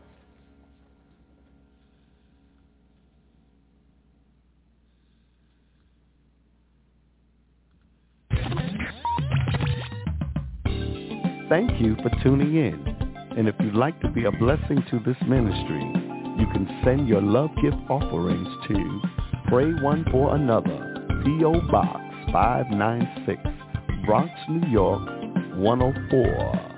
Thank you for tuning in. And if you'd like to be a blessing to this ministry, you can send your love gift offerings to Pray One for Another, P.O. Box 596, Bronx, New York, 104.